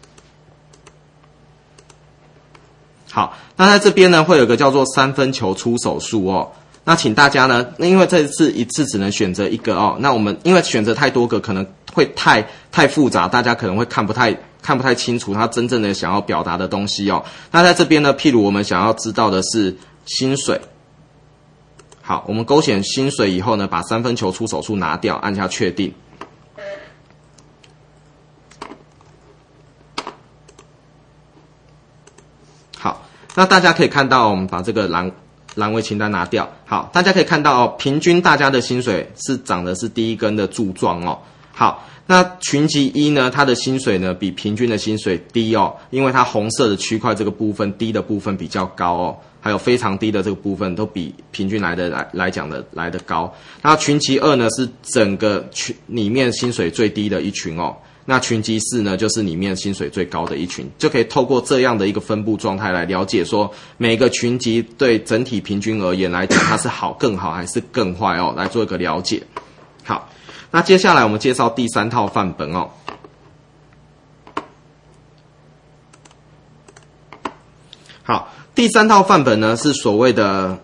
好，那在这边呢，会有一个叫做三分球出手数哦。那请大家呢，因为这次一次只能选择一个哦。那我们因为选择太多个，可能会太复杂，大家可能会看不太清楚他真正的想要表达的东西哦。那在这边呢，譬如我们想要知道的是薪水。好，我们勾选薪水以后呢，把三分球出手数拿掉，按下确定。好，那大家可以看到，我们把这个栏位清单拿掉。好，大家可以看到哦，平均大家的薪水是长的是第一根的柱状哦。好，那群级1呢，它的薪水呢比平均的薪水低哦，因为它红色的区块这个部分低的部分比较高哦，还有非常低的这个部分都比平均来的高。那群级2呢是整个群里面薪水最低的一群哦。那群级4呢，就是里面薪水最高的一群，就可以透过这样的一个分布状态来了解说，每个群级对整体平均而言来讲，它是更好还是更坏哦，来做一个了解。好， 那接下来我们介绍第3套范本哦。好，第3套范本呢是所谓的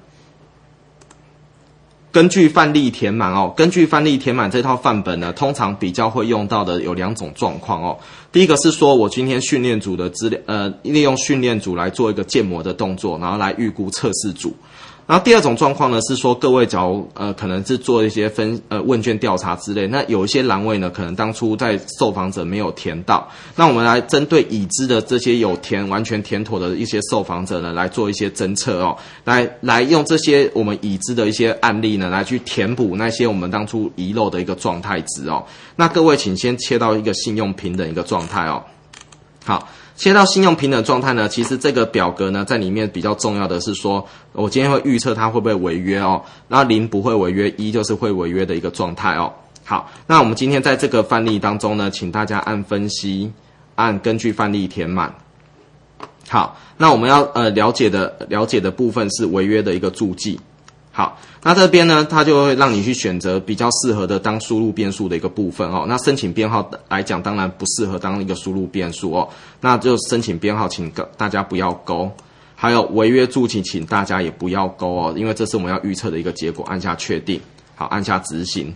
根据范例填满哦。根据范例填满这套范本呢，通常比较会用到的有2种状况哦。第一个是说我今天训练组的资料，利用训练组来做一个建模的动作，然后来预估测试组。然后第2种状况呢是说，各位假如可能是做一些问卷调查之类，那有一些栏位呢可能当初在受访者没有填到，那我们来针对已知的这些有完全填妥的一些受访者呢来做一些侦测哦，来用这些我们已知的一些案例呢来去填补那些我们当初遗漏的一个状态值哦。那各位请先切到一个信用平等一个状态哦。好。切到信用平等状态呢，其实这个表格呢，在里面比较重要的是说，我今天会预测它会不会违约哦。那0不会违约，1就是会违约的一个状态哦。好，那我们今天在这个范例当中呢，请大家按分析，按根据范例填满。好，那我们要了解的部分是违约的一个注记。好，那这边呢，它就会让你去选择比较适合的当输入变数的一个部分哦。那申请编号来讲，当然不适合当一个输入变数哦。那就申请编号，请大家不要勾。还有违约注记，请大家也不要勾哦，因为这是我们要预测的一个结果。按下确定，好，按下执行。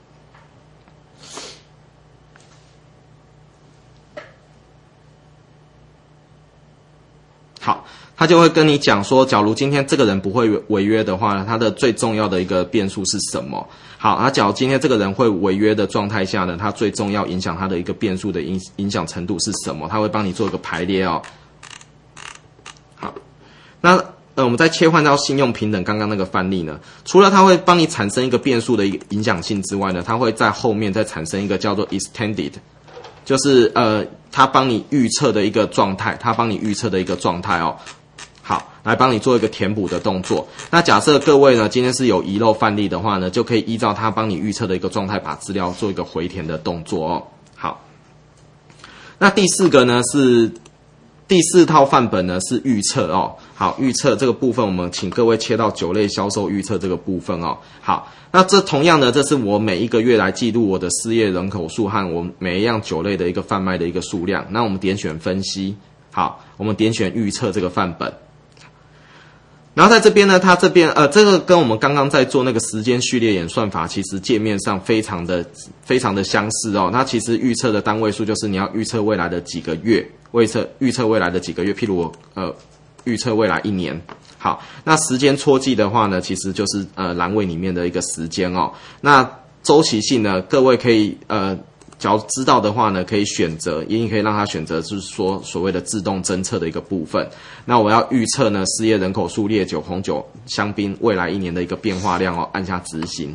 好。他就会跟你讲说，假如今天这个人不会违约的话呢，他的最重要的一个变数是什么？好，那假如今天这个人会违约的状态下呢，他最重要影响他的一个变数的影响程度是什么？他会帮你做一个排列哦。好，那我们再切换到信用平等刚刚那个范例呢，除了它会帮你产生一个变数的一个影响性之外呢，它会在后面再产生一个叫做 extended， 就是它帮你预测的一个状态，哦。好，来帮你做一个填补的动作。那假设各位呢今天是有遗漏范例的话呢，就可以依照它帮你预测的一个状态，把资料做一个回填的动作哦。好，那第4个呢是第4套范本呢是预测哦。好，预测这个部分我们请各位切到酒类销售预测这个部分哦。好，那这同样的，这是我每一个月来记录我的失业人口数和我每一样酒类的一个贩卖的一个数量。那我们点选分析，好，我们点选预测这个范本。然后在这边呢，它这边这个跟我们刚刚在做那个时间序列演算法，其实界面上非常的相似哦。它其实预测的单位数就是你要预测未来的几个月，预测未来的几个月，譬如预测未来1年。好，那时间戳记的话呢，其实就是栏位里面的一个时间哦。那周期性呢，各位可以假如知道的话呢，可以选择，也可以让它选择，就是说所谓的自动侦测的一个部分。那我要预测呢失业人口数、烈酒、红酒、香槟未来1年的一个变化量哦，按下执行。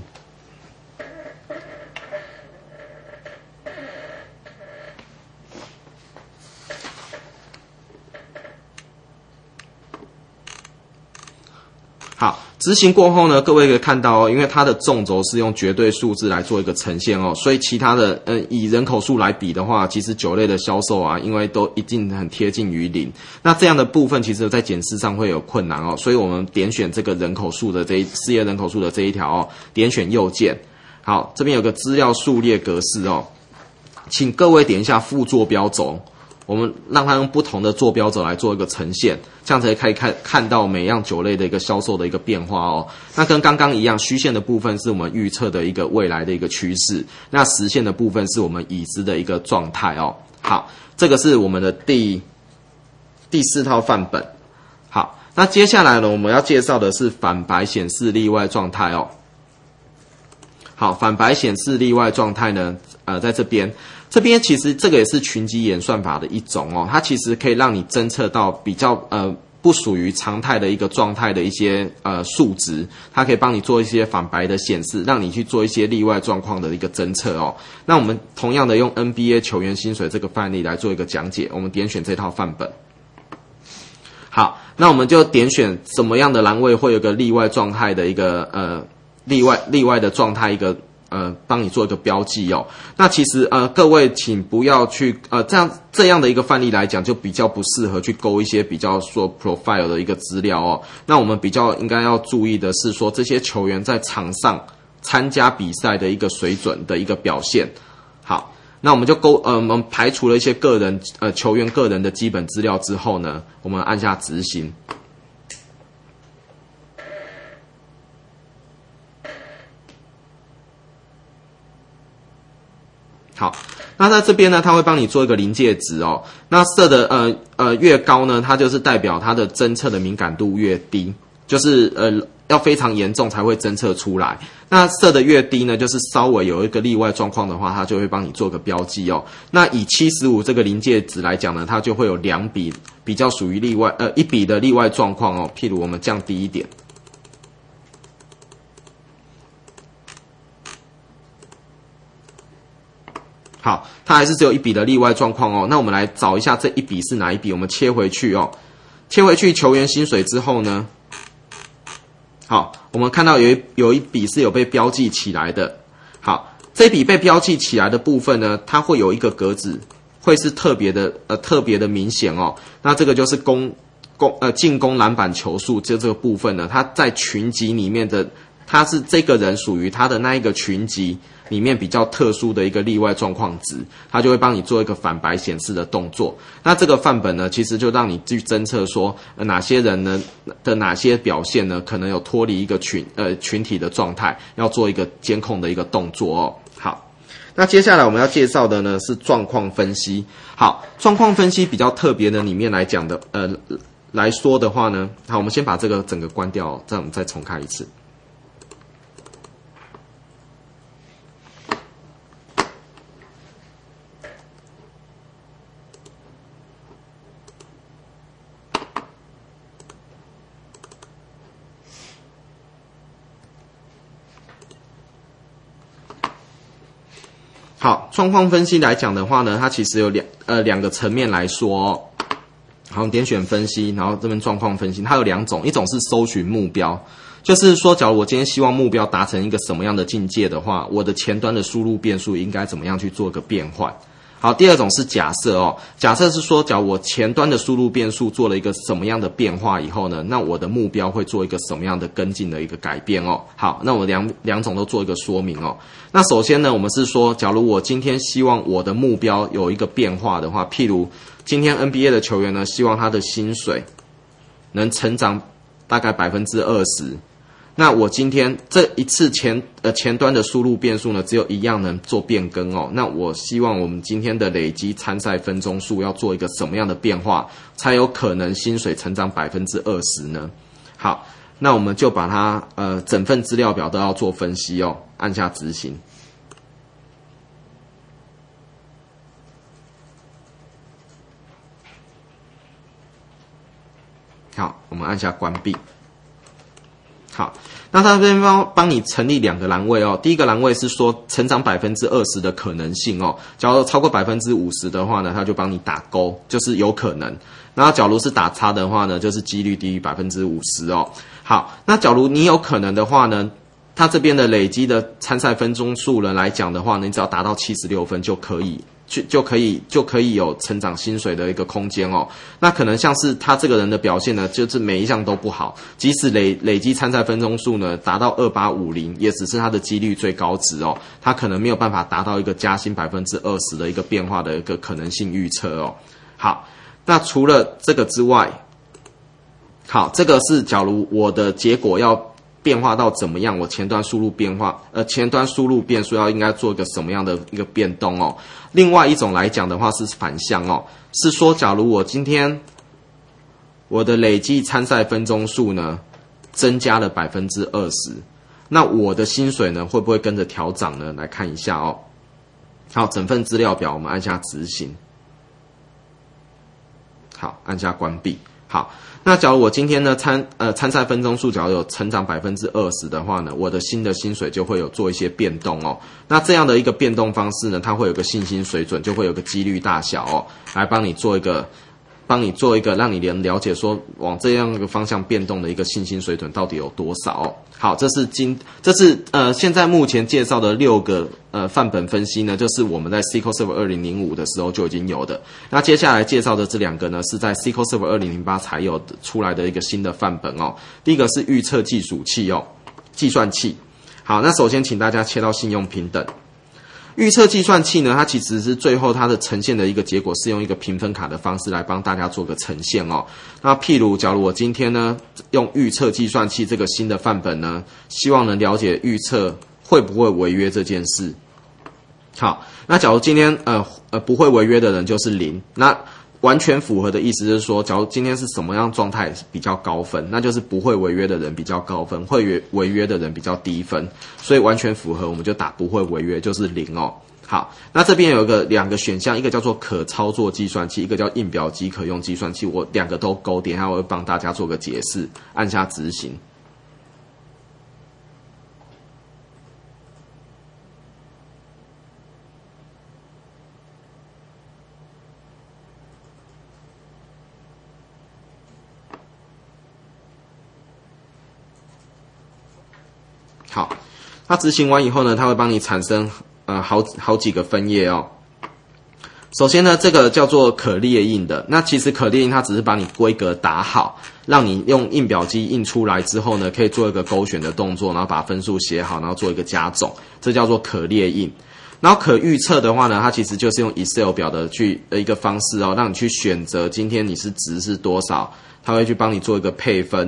好，执行过后呢，各位可以看到哦，因为它的纵轴是用绝对数字来做一个呈现哦，所以其他的以人口数来比的话，其实酒类的销售啊，因为都一定很贴近于0。那这样的部分其实在检视上会有困难哦，所以我们点选这个人口数的失业人口数的这一条哦，点选右键。好，这边有个资料数列格式哦，请各位点一下副坐标轴。我们让它用不同的坐标轴来做一个呈现，这样才可以看到每样酒类的一个销售的一个变化哦。那跟刚刚一样，虚线的部分是我们预测的一个未来的一个趋势，那实线的部分是我们已知的一个状态哦。好，这个是我们的第4套范本。好，那接下来呢，我们要介绍的是反白显示例外状态哦。好，反白显示例外状态呢，在这边其实这个也是群集演算法的一种哦，它其实可以让你侦测到比较不属于常态的一个状态的一些数值，它可以帮你做一些反白的显示，让你去做一些例外状况的一个侦测哦。那我们同样的用 NBA 球员薪水这个范例来做一个讲解，我们点选这套范本。好，那我们就点选什么样的栏位会有个例外状态的一个例外的状态一个帮你做一个标记哦。那其实各位请不要去这样的一个范例来讲，就比较不适合去勾一些比较说 profile 的一个资料哦。那我们比较应该要注意的是说，这些球员在场参加比赛的一个水准的一个表现。好，那我们就我们排除了一些球员个人的基本资料之后呢，我们按下执行。好，那在这边呢，它会帮你做一个临界值哦。那设的越高呢，它就是代表它的侦测的敏感度越低，就是要非常严重才会侦测出来。那设的越低呢，就是稍微有一个例外状况的话，它就会帮你做个标记哦。那以75这个临界值来讲呢，它就会有2笔比较属于例外1笔的例外状况哦。譬如我们降低一点。好，它还是只有1笔的例外状况哦。那我们来找一下这1笔是哪一笔，我们切回去哦。切回去球员薪水之后呢，好，我们看到有一笔是有被标记起来的。好，这笔被标记起来的部分呢，它会有一个格子，会是特别的明显哦。那这个就是进攻篮板球数这个部分呢，它在群级里面的，它是这个人属于他的那一个群级里面比较特殊的一个例外状况值，它就会帮你做一个反白显示的动作。那这个范本呢，其实就让你去侦测说哪些人呢的哪些表现呢，可能有脱离一个群体的状态，要做一个监控的一个动作哦。好，那接下来我们要介绍的呢是状况分析。好，状况分析比较特别的里面来讲的来说的话呢，好，我们先把这个整个关掉，这样我们再重开一次。好，状况分析来讲的话呢，它其实有两个层面来说哦。好，点选分析，然后这边状况分析，它有2种，一种是搜寻目标，就是说，假如我今天希望目标达成一个什么样的境界的话，我的前端的输入变数应该怎么样去做个变换。好，第2种是假设哦，假设是说，假如我前端的输入变数做了一个什么样的变化以后呢，那我的目标会做一个什么样的跟进的一个改变哦。好，那我两种都做一个说明哦。那首先呢，我们是说，假如我今天希望我的目标有一个变化的话，譬如今天 NBA 的球员呢，希望他的薪水能成长大概20%。那我今天这一次前端的输入变数呢，只有一样能做变更哦。那我希望我们今天的累积参赛分钟数要做一个什么样的变化，才有可能薪水成长20%呢？好，那我们就把它整份资料表都要做分析哦，按下执行。好，我们按下关闭。好，那它这边帮你成立2个栏位哦。第一个栏位是说成长20%的可能性哦。假如超过50%的话呢，它就帮你打勾，就是有可能。然后假如是打叉的话呢，就是几率低于50%哦。好，那假如你有可能的话呢，它这边的累积的参赛分钟数呢来讲的话呢，你只要达到76分就可以有成长薪水的一个空间哦。那可能像是他这个人的表现呢，就是每一项都不好，即使累积参赛分钟数呢达到2850，也只是他的几率最高值哦。他可能没有办法达到一个加薪20%的一个变化的一个可能性预测哦。好，那除了这个之外，好，这个是假如我的结果要变化到怎么样，我前端输入变数要应该做一个什么样的一个变动哦。另外一种来讲的话是反向哦，是说假如我今天我的累计参赛分钟数呢增加了20%，那我的薪水呢会不会跟着调涨呢？来看一下哦。好，整份资料表我们按下执行。好，按下关闭。好，那假如我今天呢参赛分钟数假如有成长20%的话呢，我的新的薪水就会有做一些变动哦。那这样的一个变动方式呢，它会有个信心水准，就会有个几率大小哦，来帮你做一个让你了解说往这样一个方向变动的一个信心水准到底有多少哦。好，这是现在目前介绍的6个范本分析呢，就是我们在 SQL Server 2005的时候就已经有的。那接下来介绍的这2个呢，是在 SQL Server 2008才有出来的一个新的范本哦。第一个是预测计算器。 好，那首先请大家切到信用平等。预测计算器呢，它其实是最后它的呈现的一个结果是用一个评分卡的方式来帮大家做个呈现哦。那譬如，假如我今天呢用预测计算器这个新的范本呢，希望能了解预测会不会违约这件事。好，那假如今天不会违约的人就是0，那完全符合的意思就是说，假如今天是什么样状态比较高分，那就是不会违约的人比较高分，会违约的人比较低分，所以完全符合我们就打不会违约，就是0哦。好，那这边有两个选项，一个叫做可操作计算器，一个叫印表机可用计算器，我两个都勾，等一下我会帮大家做个解释，按下执行。好，它执行完以后呢，它会帮你产生好几个分页哦。首先呢，这个叫做可列印的，那其实可列印它只是把你规格打好，让你用印表机印出来之后呢，可以做一个勾选的动作，然后把分数写好，然后做一个加总，这叫做可列印。然后可预测的话呢，它其实就是用 Excel 表的一个方式哦，让你去选择今天你值是多少，它会去帮你做一个配分。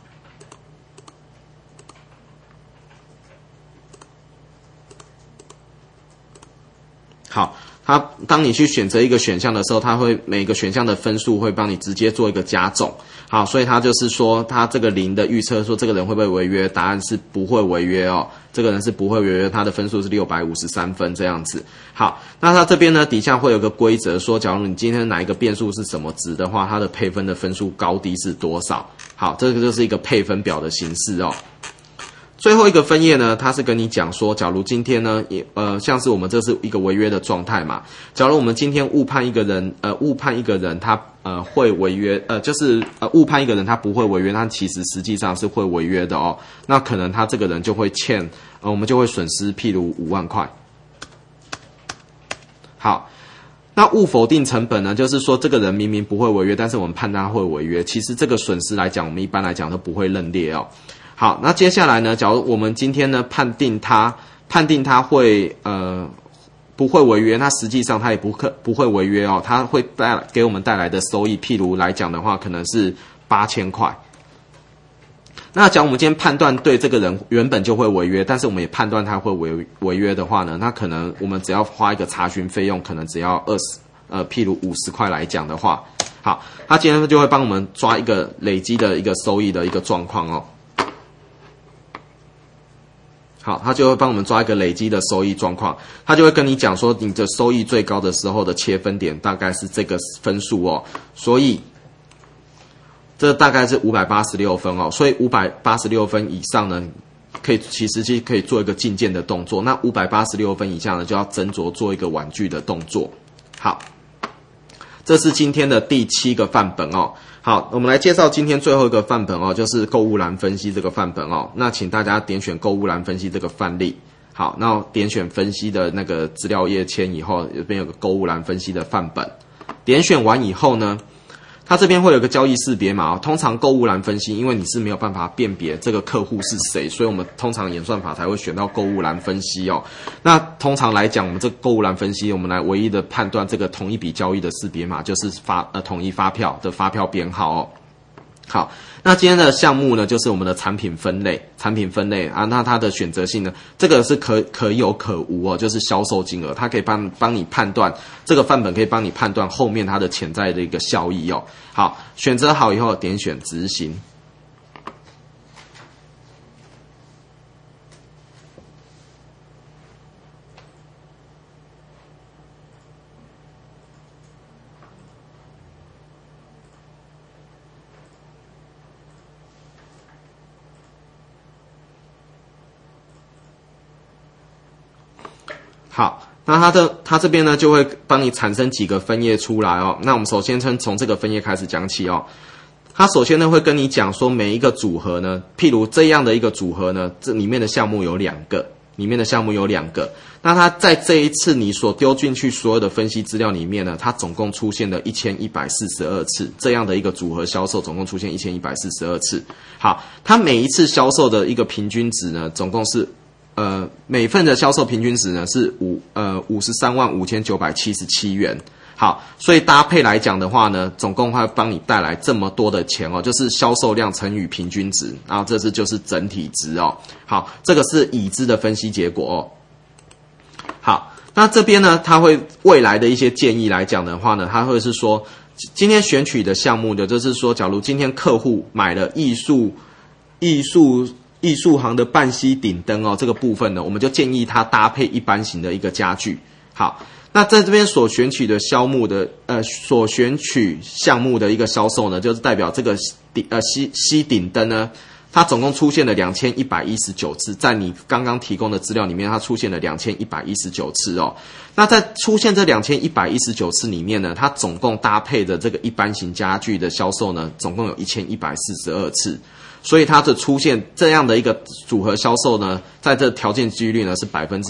好，当你去选择一个选项的时候，它会每个选项的分数会帮你直接做一个加总。好，所以它就是说，它这个0的预测说这个人会不会违约，答案是不会违约哦。这个人是不会违约，他的分数是653分这样子。好，那它这边呢底下会有个规则说，假如你今天哪一个变数是什么值的话，它的配分的分数高低是多少。好，这个就是一个配分表的形式哦。最后一个分页呢，它是跟你讲说，假如今天呢，像是我们这是一个违约的状态嘛。假如我们今天误判一个人他会违约，就是误判一个人他不会违约，他其实实际上是会违约的哦。那可能他这个人就会欠，我们就会损失譬如5万块。好。那误否定成本呢，就是说这个人明明不会违约，但是我们判断他会违约，其实这个损失来讲，我们一般来讲都不会认列哦。好，那接下来呢，假如我们今天呢判定他会不会违约，那实际上他也不会违约哦，他会给我们带来的收益，譬如来讲的话，可能是8000块。那假如我们今天判断对这个人原本就会违约，但是我们也判断他会违约的话呢，那可能我们只要花一个查询费用，可能只要譬如50块来讲的话，好，他今天就会帮我们抓一个累积的一个收益的一个状况哦。好，他就会帮我们抓一个累积的收益状况，他就会跟你讲说，你的收益最高的时候的切分点大概是这个分数哦，所以这大概是586分哦，所以586分以上呢，其实可以做一个进件的动作，那586分以下呢，就要斟酌做一个婉拒的动作。好，这是今天的第7个范本哦。好，我们来介绍今天最后一个范本哦，就是购物栏分析这个范本哦。那请大家点选购物栏分析这个范例。好，那点选分析的那个资料页签以后，这边有个购物栏分析的范本。点选完以后呢，它这边会有个交易识别码哦。通常购物栏分析，因为你是没有办法辨别这个客户是谁，所以我们通常演算法才会选到购物栏分析哦。那通常来讲，我们这个购物栏分析，我们来唯一的判断这个同一笔交易的识别码就是统一发票的发票编号哦。好，那今天的项目呢，就是我们的产品分类啊。那它的选择性呢，这个是可有可无哦，就是销售金额，它可以帮你判断，这个范本可以帮你判断后面它的潜在的一个效益哦。好，选择好以后，点选执行。好，那它这边呢就会帮你产生几个分页出来哦。那我们首先从这个分页开始讲起哦。它首先呢会跟你讲说每一个组合呢，譬如这样的一个组合呢，这里面的项目有2个，那它在这一次你所丢进去所有的分析资料里面呢，它总共出现了1142次，这样的一个组合销售总共出现1142次。好，它每一次销售的一个平均值呢，总共是每份的销售平均值呢是535977元。好，所以搭配来讲的话呢，总共会帮你带来这么多的钱哦，就是销售量乘以平均值，然后这就是整体值哦。好，这个是已知的分析结果哦。好，那这边呢，它会未来的一些建议来讲的话呢，它会是说，今天选取的项目的，就是说，假如今天客户买了艺术行的半吸顶灯哦，这个部分呢，我们就建议它搭配一般型的一个家具。好。那在这边所选取的项目的一个销售呢，就是代表这个吸顶灯呢，它总共出现了2119次，在你刚刚提供的资料里面，它出现了2119次哦。那在出现这2119次里面呢，它总共搭配的这个一般型家具的销售呢，总共有1142次。所以它的出现这样的一个组合销售呢，在这条件几率呢是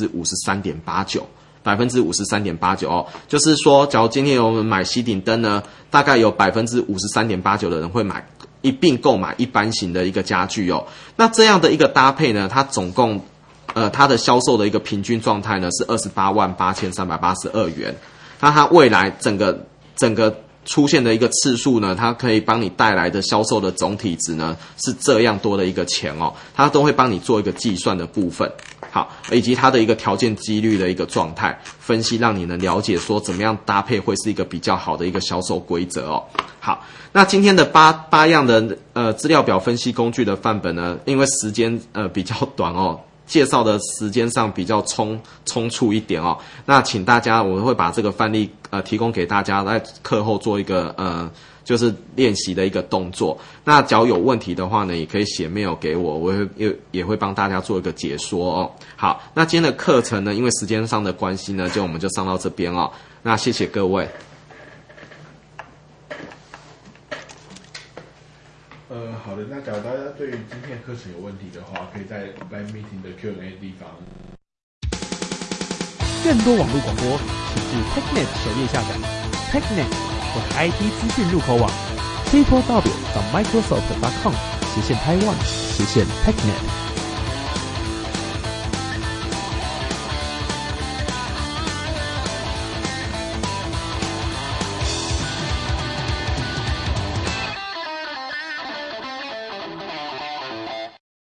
53.89%。53.89%哦，就是说，假如今天我们买吸顶灯呢，大概有53.89%的人会一并购买一般型的一个家具哦。那这样的一个搭配呢，它总共它的销售的一个平均状态呢是288382元。那它未来整个出现的一个次数呢，它可以帮你带来的销售的总体值呢是这样多的一个钱哦，它都会帮你做一个计算的部分。好，以及它的一个条件几率的一个状态分析，让你能了解说怎么样搭配会是一个比较好的一个销售规则哦。好，那今天的八样的资料表分析工具的范本呢，因为时间比较短哦，介绍的时间上比较匆促一点哦。那请大家，我会把这个范例提供给大家，在课后做一个就是练习的一个动作。那假如有问题的话呢，也可以写 mail 给我，我也会帮大家做一个解说哦。好，那今天的课程呢，因为时间上的关系呢，我们就上到这边哦。那谢谢各位。 好的，那假如大家对于今天的课程有问题的话，可以在 Live Meeting 的 Q&A 地方。 更多网络广播，请至 TechNet 首页下载 TechNet 或是 IT 资讯入口网 www.microsoft.com/Taiwan/TechNet。